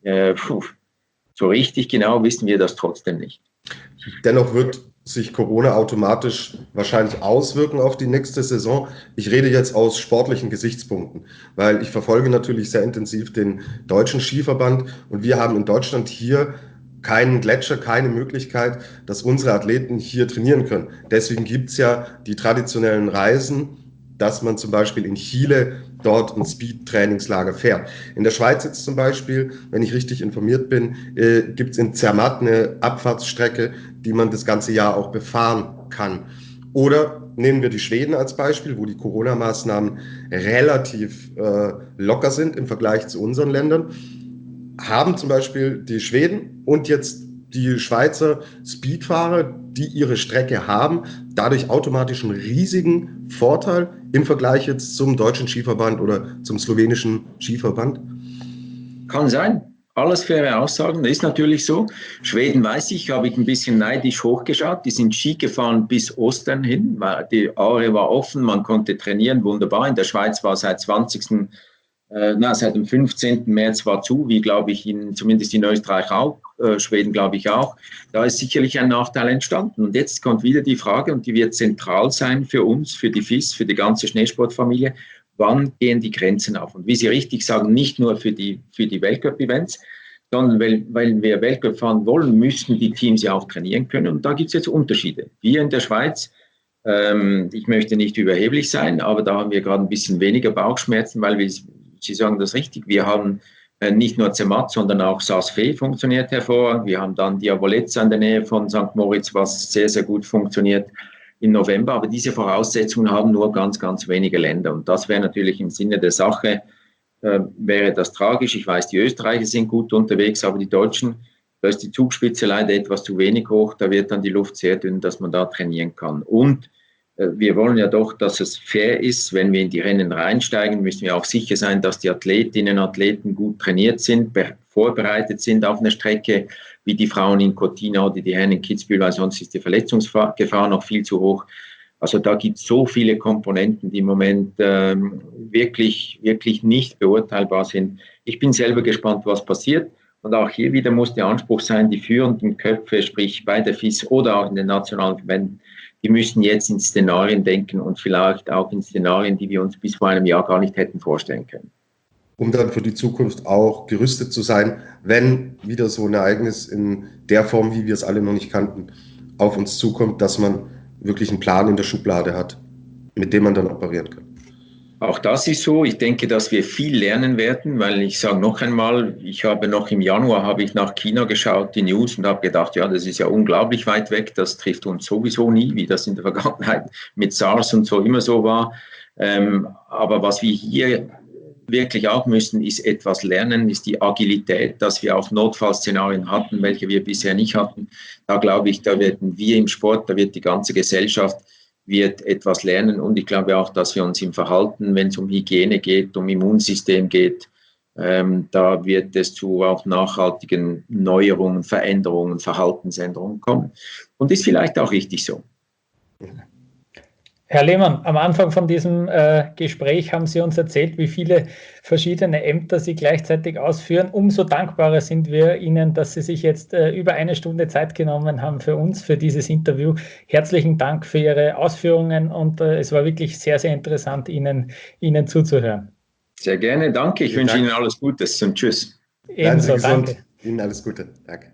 so richtig genau wissen wir das trotzdem nicht. Dennoch wird sich Corona automatisch wahrscheinlich auswirken auf die nächste Saison. Ich rede jetzt aus sportlichen Gesichtspunkten, weil ich verfolge natürlich sehr intensiv den deutschen Skiverband und wir haben in Deutschland hier keinen Gletscher, keine Möglichkeit, dass unsere Athleten hier trainieren können. Deswegen gibt es ja die traditionellen Reisen, dass man zum Beispiel in Chile dort ein Speed-Trainingslager fährt. In der Schweiz jetzt zum Beispiel, wenn ich richtig informiert bin, gibt es in Zermatt eine Abfahrtsstrecke, die man das ganze Jahr auch befahren kann. Oder nehmen wir die Schweden als Beispiel, wo die Corona-Maßnahmen relativ locker sind im Vergleich zu unseren Ländern. Haben zum Beispiel die Schweden und jetzt die Schweizer Speedfahrer, die ihre Strecke haben, dadurch automatisch einen riesigen Vorteil im Vergleich jetzt zum deutschen Skiverband oder zum slowenischen Skiverband? Kann sein. Alles faire Aussagen, das ist natürlich so. Schweden weiß ich, habe ich ein bisschen neidisch hochgeschaut. Die sind Ski gefahren bis Ostern hin, weil die Aare war offen, man konnte trainieren, wunderbar. In der Schweiz war seit dem 15. März war zu, wie glaube ich, zumindest in Österreich auch, Schweden glaube ich auch. Da ist sicherlich ein Nachteil entstanden. Und jetzt kommt wieder die Frage, und die wird zentral sein für uns, für die FIS, für die ganze Schneesportfamilie. Wann gehen die Grenzen auf? Und wie Sie richtig sagen, nicht nur für die Weltcup-Events, sondern weil wir Weltcup fahren wollen, müssen die Teams ja auch trainieren können. Und da gibt es jetzt Unterschiede. Wir in der Schweiz, ich möchte nicht überheblich sein, aber da haben wir gerade ein bisschen weniger Bauchschmerzen, weil Sie sagen das richtig, wir haben nicht nur Zermatt, sondern auch Saas-Fee funktioniert hervorragend. Wir haben dann Diavolezza in der Nähe von St. Moritz, was sehr, sehr gut funktioniert im November, aber diese Voraussetzungen haben nur ganz, ganz wenige Länder und das wäre natürlich im Sinne der Sache, wäre das tragisch. Ich weiß, die Österreicher sind gut unterwegs, aber die Deutschen, da ist die Zugspitze leider etwas zu wenig hoch, da wird dann die Luft sehr dünn, dass man da trainieren kann. Und wir wollen ja doch, dass es fair ist, wenn wir in die Rennen reinsteigen, müssen wir auch sicher sein, dass die Athletinnen und Athleten gut trainiert sind, vorbereitet sind auf eine Strecke, wie die Frauen in Cortina oder die Herren in Kitzbühel, weil sonst ist die Verletzungsgefahr noch viel zu hoch. Also da gibt es so viele Komponenten, die im Moment wirklich, wirklich nicht beurteilbar sind. Ich bin selber gespannt, was passiert. Und auch hier wieder muss der Anspruch sein, die führenden Köpfe, sprich bei der FIS oder auch in den nationalen Verbänden, die müssen jetzt in Szenarien denken und vielleicht auch in Szenarien, die wir uns bis vor einem Jahr gar nicht hätten vorstellen können. Um dann für die Zukunft auch gerüstet zu sein, wenn wieder so ein Ereignis in der Form, wie wir es alle noch nicht kannten, auf uns zukommt, dass man wirklich einen Plan in der Schublade hat, mit dem man dann operieren kann. Auch das ist so. Ich denke, dass wir viel lernen werden, weil ich sage noch einmal, ich habe noch im Januar nach China geschaut, die News, und habe gedacht, ja, das ist ja unglaublich weit weg, das trifft uns sowieso nie, wie das in der Vergangenheit mit SARS und so immer so war. Aber was wir hier wirklich auch müssen, ist etwas lernen, ist die Agilität, dass wir auch Notfallszenarien hatten, welche wir bisher nicht hatten. Da glaube ich, da werden wir im Sport, da wird die ganze Gesellschaft wird etwas lernen und ich glaube auch, dass wir uns im Verhalten, wenn es um Hygiene geht, um Immunsystem geht, da wird es zu auch nachhaltigen Neuerungen, Veränderungen, Verhaltensänderungen kommen und ist vielleicht auch richtig so. Herr Lehmann, am Anfang von diesem Gespräch haben Sie uns erzählt, wie viele verschiedene Ämter Sie gleichzeitig ausführen. Umso dankbarer sind wir Ihnen, dass Sie sich jetzt über eine Stunde Zeit genommen haben für uns, für dieses Interview. Herzlichen Dank für Ihre Ausführungen und es war wirklich sehr, sehr interessant, Ihnen zuzuhören. Sehr gerne, danke. Ich wünsche Ihnen alles Gute und tschüss. Ebenso, danke. Ihnen alles Gute. Danke.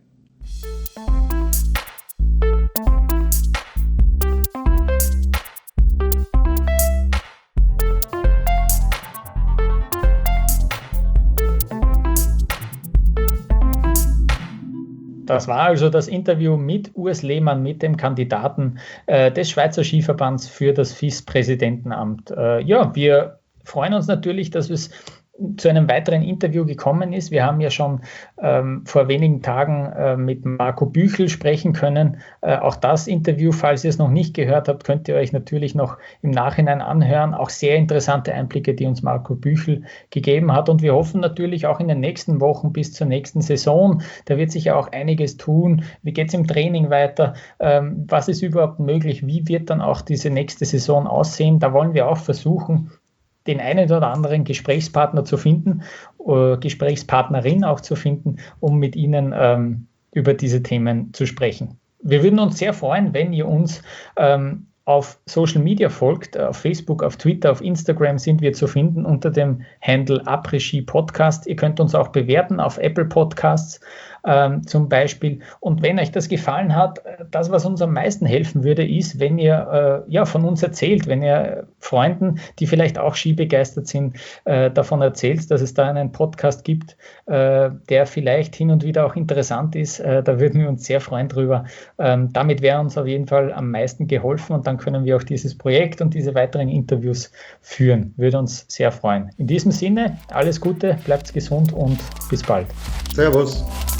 Das war also das Interview mit Urs Lehmann, mit dem Kandidaten des Schweizer Skiverbands für das FIS-Präsidentenamt. Ja, wir freuen uns natürlich, dass es zu einem weiteren Interview gekommen ist. Wir haben ja schon vor wenigen Tagen mit Marco Büchel sprechen können. Auch das Interview, falls ihr es noch nicht gehört habt, könnt ihr euch natürlich noch im Nachhinein anhören. Auch sehr interessante Einblicke, die uns Marco Büchel gegeben hat. Und wir hoffen natürlich auch in den nächsten Wochen bis zur nächsten Saison. Da wird sich ja auch einiges tun. Wie geht es im Training weiter? Was ist überhaupt möglich? Wie wird dann auch diese nächste Saison aussehen? Da wollen wir auch versuchen, den einen oder anderen Gesprächspartner zu finden, Gesprächspartnerin auch zu finden, um mit Ihnen über diese Themen zu sprechen. Wir würden uns sehr freuen, wenn ihr uns auf Social Media folgt, auf Facebook, auf Twitter, auf Instagram sind wir zu finden unter dem Handle Après-Ski Podcast. Ihr könnt uns auch bewerten auf Apple Podcasts. zum Beispiel. Und wenn euch das gefallen hat, das, was uns am meisten helfen würde, ist, wenn ihr von uns erzählt, wenn ihr Freunden, die vielleicht auch skibegeistert sind, davon erzählt, dass es da einen Podcast gibt, der vielleicht hin und wieder auch interessant ist. Da würden wir uns sehr freuen drüber. Damit wäre uns auf jeden Fall am meisten geholfen und dann können wir auch dieses Projekt und diese weiteren Interviews führen. Würde uns sehr freuen. In diesem Sinne, alles Gute, bleibt gesund und bis bald. Servus.